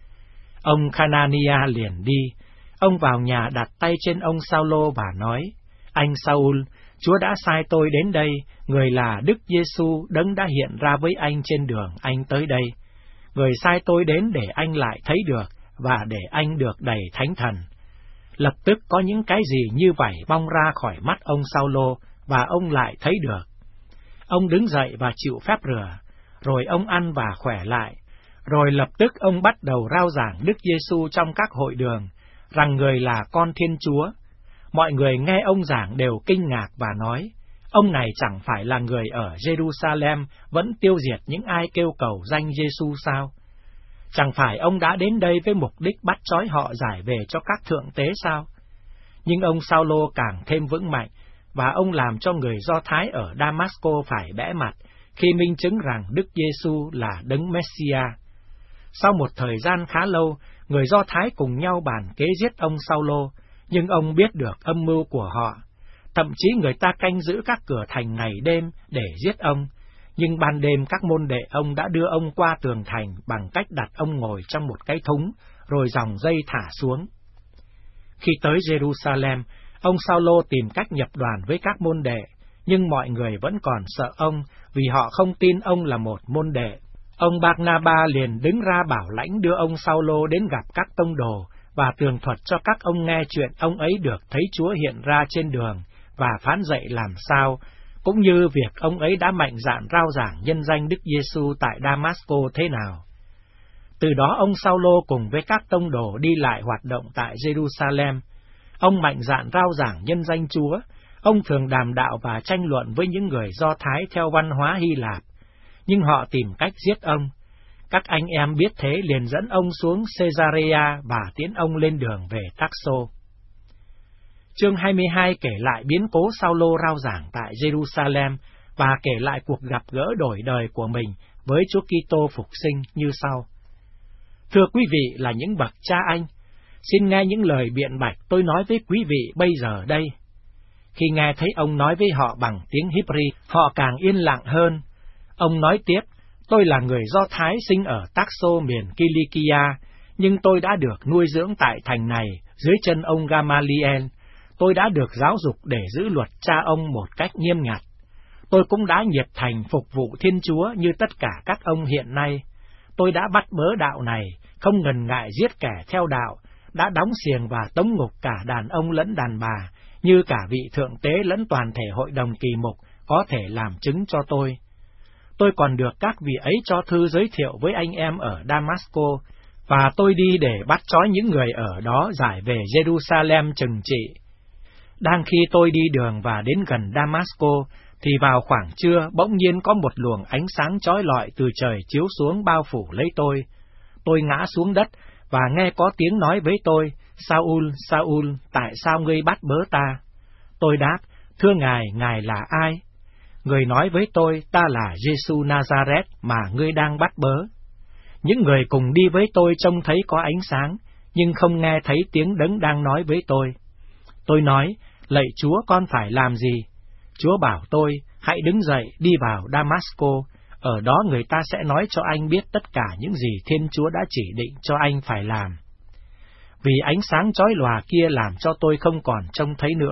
Ông Hanania liền đi. Ông vào nhà đặt tay trên ông Saulo và nói: Anh Saul, Chúa đã sai tôi đến đây, người là Đức Giêsu đấng đã hiện ra với anh trên đường anh tới đây. Người sai tôi đến để anh lại thấy được, và để anh được đầy Thánh Thần. Lập tức có những cái gì như vậy bong ra khỏi mắt ông Saulo, và ông lại thấy được. Ông đứng dậy và chịu phép rửa, rồi ông ăn và khỏe lại. Rồi lập tức ông bắt đầu rao giảng Đức Giêsu trong các hội đường, rằng người là con Thiên Chúa. Mọi người nghe ông giảng đều kinh ngạc và nói: Ông này chẳng phải là người ở Jerusalem vẫn tiêu diệt những ai kêu cầu danh Giêsu sao? Chẳng phải ông đã đến đây với mục đích bắt trói họ giải về cho các thượng tế sao? Nhưng ông Saulo càng thêm vững mạnh, và ông làm cho người Do Thái ở Damasco phải bẽ mặt khi minh chứng rằng Đức Giêsu là Đấng Messia. Sau một thời gian khá lâu, người Do Thái cùng nhau bàn kế giết ông Saulo, nhưng ông biết được âm mưu của họ. Thậm chí người ta canh giữ các cửa thành ngày đêm để giết ông, nhưng ban đêm các môn đệ ông đã đưa ông qua tường thành bằng cách đặt ông ngồi trong một cái thúng, rồi dòng dây thả xuống. Khi tới Jerusalem, ông Saulo tìm cách nhập đoàn với các môn đệ, nhưng mọi người vẫn còn sợ ông vì họ không tin ông là một môn đệ. Ông Barnaba liền đứng ra bảo lãnh đưa ông Saulo đến gặp các tông đồ và tường thuật cho các ông nghe chuyện ông ấy được thấy Chúa hiện ra trên đường và phán dạy làm sao, cũng như việc ông ấy đã mạnh dạn rao giảng nhân danh Đức Giêsu tại Damasco thế nào. Từ đó ông Saulo cùng với các tông đồ đi lại hoạt động tại Jerusalem. Ông mạnh dạn rao giảng nhân danh Chúa. Ông thường đàm đạo và tranh luận với những người Do Thái theo văn hóa Hy Lạp, nhưng họ tìm cách giết ông. Các anh em biết thế liền dẫn ông xuống Caesarea và tiến ông lên đường về Tarso. Chương hai mươi hai kể lại biến cố Saulo rao giảng tại Jerusalem và kể lại cuộc gặp gỡ đổi đời của mình với Chúa Kitô phục sinh như sau. Thưa quý vị là những bậc cha anh, xin nghe những lời biện bạch tôi nói với quý vị bây giờ đây. Khi nghe thấy ông nói với họ bằng tiếng Hebrew, họ càng yên lặng hơn. Ông nói tiếp: Tôi là người Do Thái sinh ở Tarso miền Kilikia, nhưng tôi đã được nuôi dưỡng tại thành này dưới chân ông Gamaliel. Tôi đã được giáo dục để giữ luật cha ông một cách nghiêm ngặt. Tôi cũng đã nhiệt thành phục vụ Thiên Chúa như tất cả các ông hiện nay. Tôi đã bắt bớ đạo này, không ngần ngại giết kẻ theo đạo, đã đóng xiềng và tống ngục cả đàn ông lẫn đàn bà, như cả vị thượng tế lẫn toàn thể hội đồng kỳ mục có thể làm chứng cho tôi. Tôi còn được các vị ấy cho thư giới thiệu với anh em ở Damasco, và tôi đi để bắt trói những người ở đó giải về Jerusalem trừng trị. Đang khi tôi đi đường và đến gần Damasco, thì vào khoảng trưa bỗng nhiên có một luồng ánh sáng chói lọi từ trời chiếu xuống bao phủ lấy tôi. Tôi ngã xuống đất và nghe có tiếng nói với tôi: Saul, Saul, tại sao ngươi bắt bớ ta? Tôi đáp: Thưa Ngài, Ngài là ai? Người nói với tôi: Ta là Giêsu Nazareth mà ngươi đang bắt bớ. Những người cùng đi với tôi trông thấy có ánh sáng, nhưng không nghe thấy tiếng Đấng đang nói với tôi. Tôi nói: Lạy Chúa, con phải làm gì? Chúa bảo tôi: Hãy đứng dậy, đi vào Damasco, ở đó người ta sẽ nói cho anh biết tất cả những gì Thiên Chúa đã chỉ định cho anh phải làm. Vì ánh sáng chói lòa kia làm cho tôi không còn trông thấy nữa,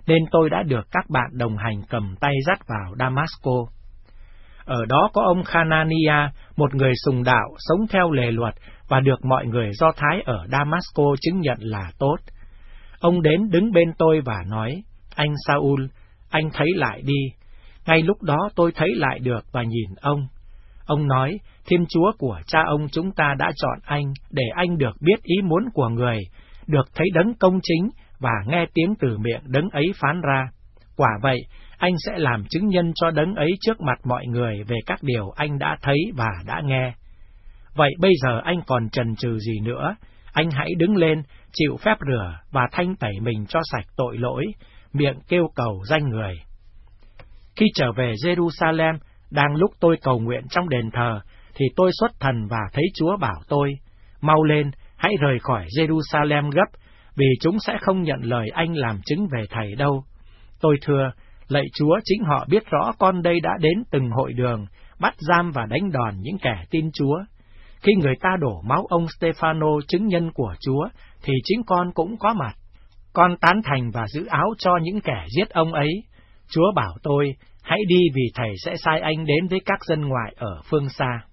nên tôi đã được các bạn đồng hành cầm tay dắt vào Damasco. Ở đó có ông Hanania, một người sùng đạo, sống theo lề luật và được mọi người Do Thái ở Damasco chứng nhận là tốt. Ông đến đứng bên tôi và nói, anh Saul, anh thấy lại đi. Ngay lúc đó tôi thấy lại được và nhìn ông. Ông nói, Thiên Chúa của cha ông chúng ta đã chọn anh để anh được biết ý muốn của người, được thấy đấng công chính và nghe tiếng từ miệng đấng ấy phán ra. Quả vậy, anh sẽ làm chứng nhân cho đấng ấy trước mặt mọi người về các điều anh đã thấy và đã nghe. Vậy bây giờ anh còn chần chừ gì nữa? Anh hãy đứng lên, chịu phép rửa và thanh tẩy mình cho sạch tội lỗi, miệng kêu cầu danh người. Khi trở về Jerusalem, đang lúc tôi cầu nguyện trong đền thờ, thì tôi xuất thần và thấy Chúa bảo tôi, mau lên, hãy rời khỏi Jerusalem gấp, vì chúng sẽ không nhận lời anh làm chứng về Thầy đâu. Tôi thưa, lạy Chúa, chính họ biết rõ con đây đã đến từng hội đường, bắt giam và đánh đòn những kẻ tin Chúa. Khi người ta đổ máu ông Stefano chứng nhân của Chúa, thì chính con cũng có mặt. Con tán thành và giữ áo cho những kẻ giết ông ấy. Chúa bảo tôi, hãy đi vì Thầy sẽ sai anh đến với các dân ngoại ở phương xa.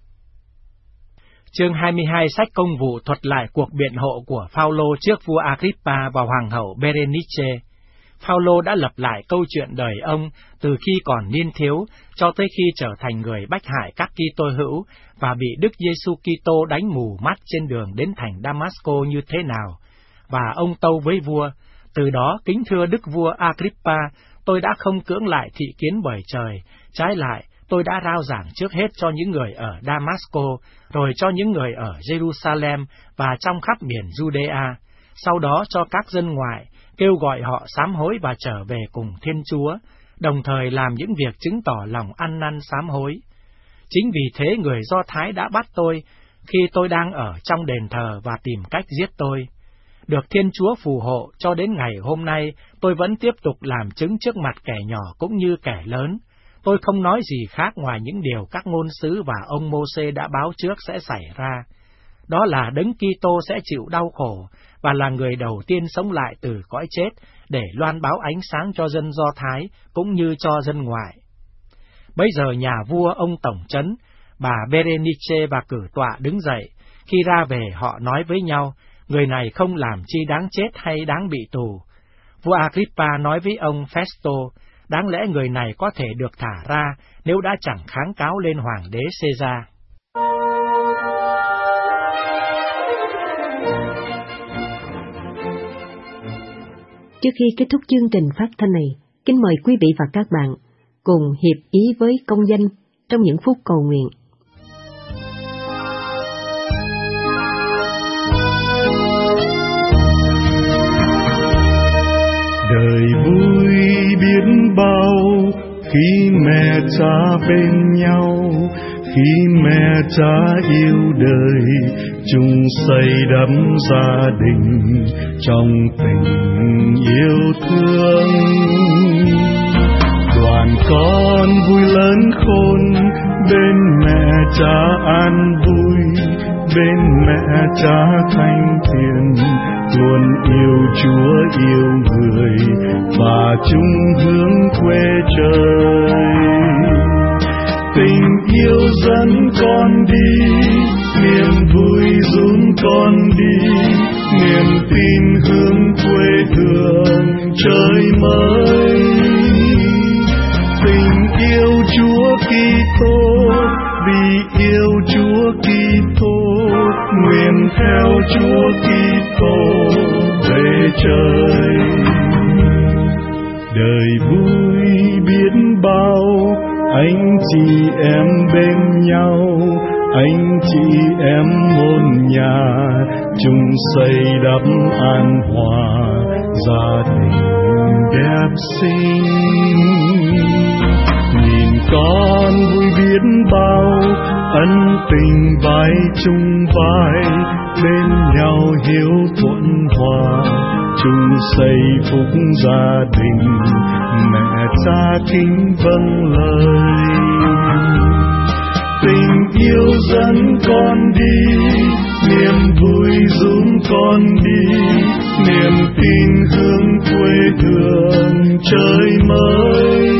Chương hai mươi hai sách Công vụ thuật lại cuộc biện hộ của Phao-lô trước vua Agrippa và hoàng hậu Berenice. Phao-lô đã lập lại câu chuyện đời ông từ khi còn niên thiếu cho tới khi trở thành người bách hại các Kitô hữu và bị Đức Giêsu Kitô đánh mù mắt trên đường đến thành Damasco như thế nào. Và ông tâu với vua, từ đó kính thưa Đức vua Agrippa, tôi đã không cưỡng lại thị kiến bởi trời, trái lại tôi đã rao giảng trước hết cho những người ở Damasco, rồi cho những người ở Jerusalem và trong khắp miền Judea, sau đó cho các dân ngoại, kêu gọi họ sám hối và trở về cùng Thiên Chúa, đồng thời làm những việc chứng tỏ lòng ăn năn sám hối. Chính vì thế người Do Thái đã bắt tôi khi tôi đang ở trong đền thờ và tìm cách giết tôi. Được Thiên Chúa phù hộ cho đến ngày hôm nay, tôi vẫn tiếp tục làm chứng trước mặt kẻ nhỏ cũng như kẻ lớn. Tôi không nói gì khác ngoài những điều các ngôn sứ và ông Mô-sê đã báo trước sẽ xảy ra. Đó là Đấng Kitô sẽ chịu đau khổ và là người đầu tiên sống lại từ cõi chết để loan báo ánh sáng cho dân Do Thái cũng như cho dân ngoại. Bấy giờ nhà vua, ông tổng trấn, bà Berenice và cử tọa đứng dậy. Khi ra về họ nói với nhau, người này không làm chi đáng chết hay đáng bị tù. Vua Agrippa nói với ông Festo, đáng lẽ người này có thể được thả ra nếu đã chẳng kháng cáo lên hoàng đế Caesar. Trước khi kết thúc chương trình phát thanh này, kính mời quý vị và các bạn cùng hiệp ý với công danh trong những phút cầu nguyện. Đời vui biết bao khi mẹ cha bên nhau, khi mẹ cha yêu đời, chung xây đắp gia đình trong tình yêu thương. Đoàn con vui lớn khôn bên mẹ cha an vui, bên mẹ cha thanh thiện, luôn yêu Chúa yêu người và chung hướng quê trời. Tình yêu dẫn con đi, niềm vui dũng con đi, niềm tin hướng quê hương trời mới. Tình yêu Chúa Kitô, vì yêu Chúa Kitô, nguyện theo Chúa Kitô về trời. Đời vui biết bao, anh chị em bên nhau, anh chị em một nhà, chung xây đắp an hòa, gia đình đẹp xinh. Nhìn con vui biết bao, ân tình vai chung vai, bên nhau hiếu thuận hòa, chung xây phúc gia đình, mẹ cha kính vâng lời. Tình yêu dẫn con đi, niềm vui dũng con đi, niềm tin hướng quê hương trời mới.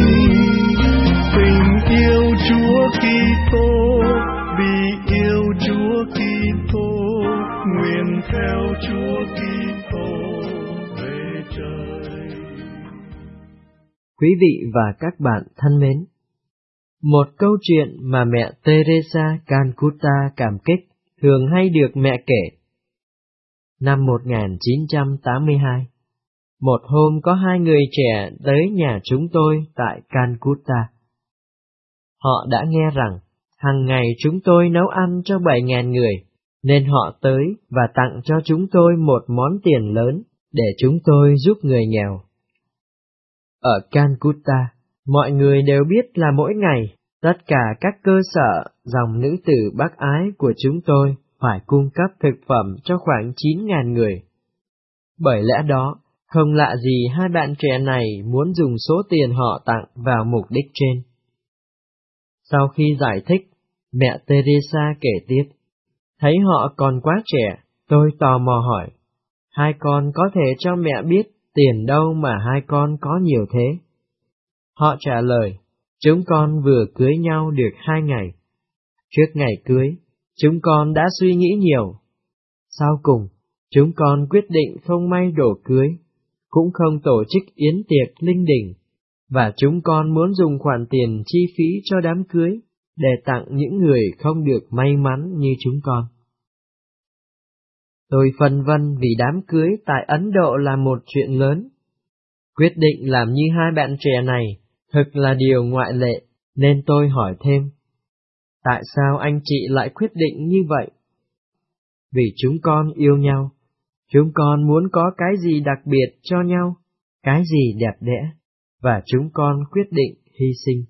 Tình yêu Chúa Kitô, vì yêu Chúa Kitô, nguyện theo Chúa Kitô về trời. Quý vị và các bạn thân mến, một câu chuyện mà mẹ Teresa Calcutta cảm kích thường hay được mẹ kể. Năm một nghìn chín trăm tám mươi hai, một hôm có hai người trẻ tới nhà chúng tôi tại Calcutta. Họ đã nghe rằng hàng ngày chúng tôi nấu ăn cho bảy nghìn người, nên họ tới và tặng cho chúng tôi một món tiền lớn để chúng tôi giúp người nghèo. Ở Calcutta, mọi người đều biết là mỗi ngày, tất cả các cơ sở dòng nữ tử bác ái của chúng tôi phải cung cấp thực phẩm cho khoảng chín nghìn người. Bởi lẽ đó, không lạ gì hai bạn trẻ này muốn dùng số tiền họ tặng vào mục đích trên. Sau khi giải thích, mẹ Teresa kể tiếp, thấy họ còn quá trẻ, tôi tò mò hỏi, hai con có thể cho mẹ biết tiền đâu mà hai con có nhiều thế? Họ trả lời, chúng con vừa cưới nhau được hai ngày. Trước ngày cưới, chúng con đã suy nghĩ nhiều. Sau cùng, chúng con quyết định không may đồ cưới, cũng không tổ chức yến tiệc linh đình, và chúng con muốn dùng khoản tiền chi phí cho đám cưới để tặng những người không được may mắn như chúng con. Tôi phân vân vì đám cưới tại Ấn Độ là một chuyện lớn. Quyết định làm như hai bạn trẻ này thực là điều ngoại lệ, nên tôi hỏi thêm, tại sao anh chị lại quyết định như vậy? Vì chúng con yêu nhau, chúng con muốn có cái gì đặc biệt cho nhau, cái gì đẹp đẽ, và chúng con quyết định hy sinh.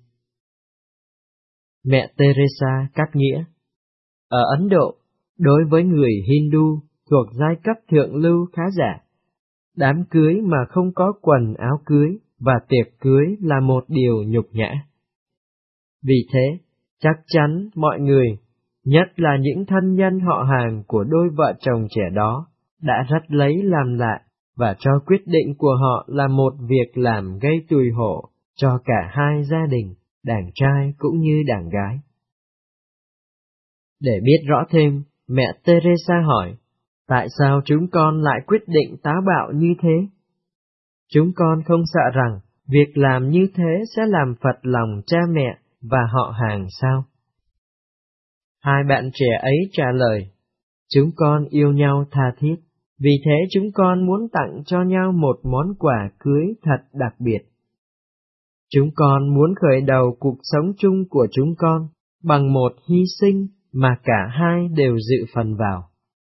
Mẹ Teresa cắt nghĩa, ở Ấn Độ, đối với người Hindu thuộc giai cấp thượng lưu khá giả, đám cưới mà không có quần áo cưới và tiệc cưới là một điều nhục nhã. Vì thế, chắc chắn mọi người, nhất là những thân nhân họ hàng của đôi vợ chồng trẻ đó, đã rất lấy làm lạ và cho quyết định của họ là một việc làm gây tủi hổ cho cả hai gia đình, đàn trai cũng như đàn gái. Để biết rõ thêm, mẹ Teresa hỏi, tại sao chúng con lại quyết định táo bạo như thế? Chúng con không sợ rằng việc làm như thế sẽ làm phật lòng cha mẹ và họ hàng sao? Hai bạn trẻ ấy trả lời, chúng con yêu nhau tha thiết, vì thế chúng con muốn tặng cho nhau một món quà cưới thật đặc biệt. Chúng con muốn khởi đầu cuộc sống chung của chúng con bằng một hy sinh mà cả hai đều dự phần vào.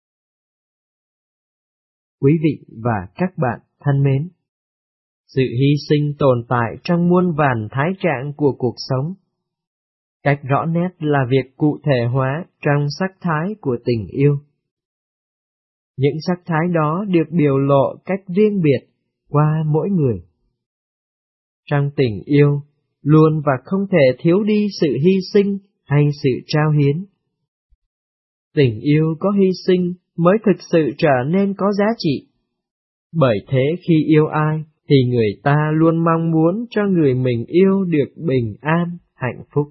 Quý vị và các bạn thân mến, sự hy sinh tồn tại trong muôn vàn thái trạng của cuộc sống. Cách rõ nét là việc cụ thể hóa trong sắc thái của tình yêu. Những sắc thái đó được biểu lộ cách riêng biệt qua mỗi người. Trong tình yêu, luôn và không thể thiếu đi sự hy sinh hay sự trao hiến. Tình yêu có hy sinh mới thực sự trở nên có giá trị. Bởi thế khi yêu ai, thì người ta luôn mong muốn cho người mình yêu được bình an, hạnh phúc.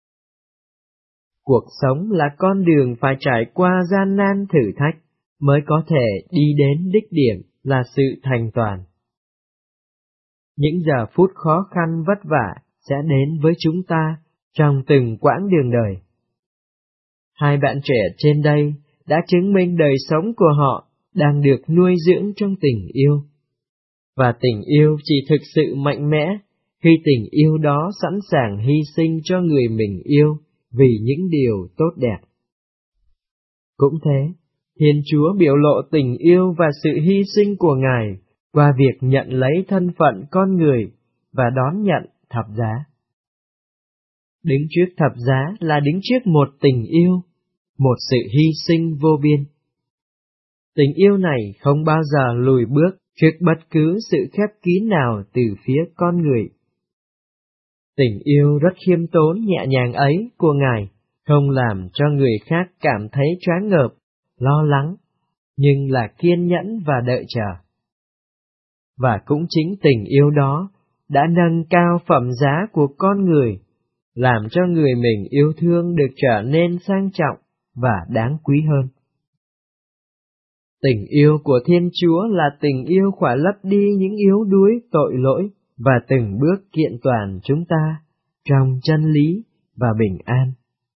Cuộc sống là con đường phải trải qua gian nan thử thách, mới có thể đi đến đích điểm là sự thành toàn. Những giờ phút khó khăn vất vả sẽ đến với chúng ta trong từng quãng đường đời. Hai bạn trẻ trên đây đã chứng minh đời sống của họ đang được nuôi dưỡng trong tình yêu. Và tình yêu chỉ thực sự mạnh mẽ khi tình yêu đó sẵn sàng hy sinh cho người mình yêu vì những điều tốt đẹp. Cũng thế, Thiên Chúa biểu lộ tình yêu và sự hy sinh của Ngài qua việc nhận lấy thân phận con người và đón nhận thập giá. Đứng trước thập giá là đứng trước một tình yêu, một sự hy sinh vô biên. Tình yêu này không bao giờ lùi bước trước bất cứ sự khép kín nào từ phía con người. Tình yêu rất khiêm tốn nhẹ nhàng ấy của Ngài không làm cho người khác cảm thấy choáng ngợp, lo lắng, nhưng là kiên nhẫn và đợi chờ. và cũng chính tình yêu đó đã nâng cao phẩm giá của con người, làm cho người mình yêu thương được trở nên sang trọng và đáng quý hơn. Tình yêu của Thiên Chúa là tình yêu khỏa lấp đi những yếu đuối tội lỗi và từng bước kiện toàn chúng ta trong chân lý và bình an.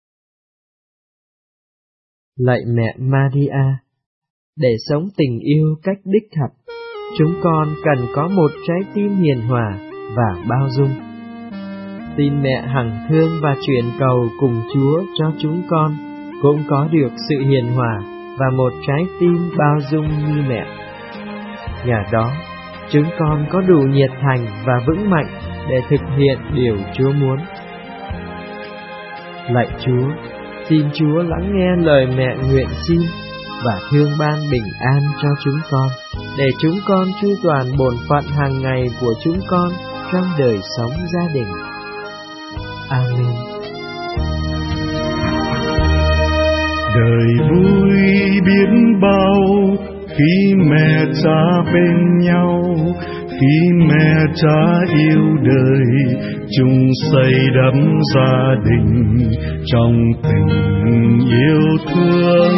Lạy mẹ Maria, để sống tình yêu cách đích thực, chúng con cần có một trái tim hiền hòa và bao dung. Xin mẹ hằng thương và truyền cầu cùng Chúa cho chúng con cũng có được sự hiền hòa và một trái tim bao dung như mẹ. Nhờ đó, chúng con có đủ nhiệt thành và vững mạnh để thực hiện điều Chúa muốn. Lạy Chúa, xin Chúa lắng nghe lời mẹ nguyện xin và thương ban bình an cho chúng con, để chúng con chu toàn bổn phận hàng ngày của chúng con trong đời sống gia đình. Amen. Đời vui biết bao khi mẹ cha bên nhau, khi mẹ cha yêu đời, chung xây đắp gia đình trong tình yêu thương.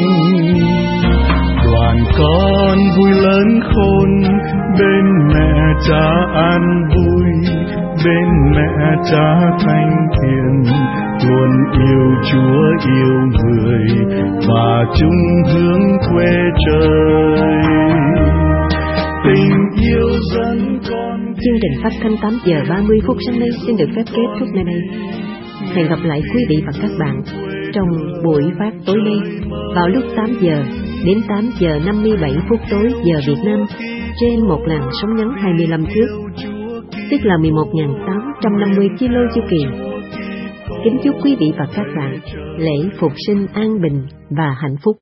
Đoàn con vui lớn khôn, bên mẹ cha an vui, bên mẹ cha thanh thiện, luôn yêu Chúa yêu người và chung hướng quê trời. Tình yêu dẫn con. Chương trình phát thanh tám giờ ba mươi phút sáng nay xin được phép kết thúc nơi đây. Hẹn gặp lại quý vị và các bạn trong buổi phát tối nay vào lúc tám giờ đến tám giờ năm mươi bảy phút tối giờ Việt Nam trên một làn sóng ngắn hai mươi lăm thước, tức là mười một nghìn tám trăm năm mươi ki lô chu kỳ. Kính chúc quý vị và các bạn lễ Phục sinh an bình và hạnh phúc.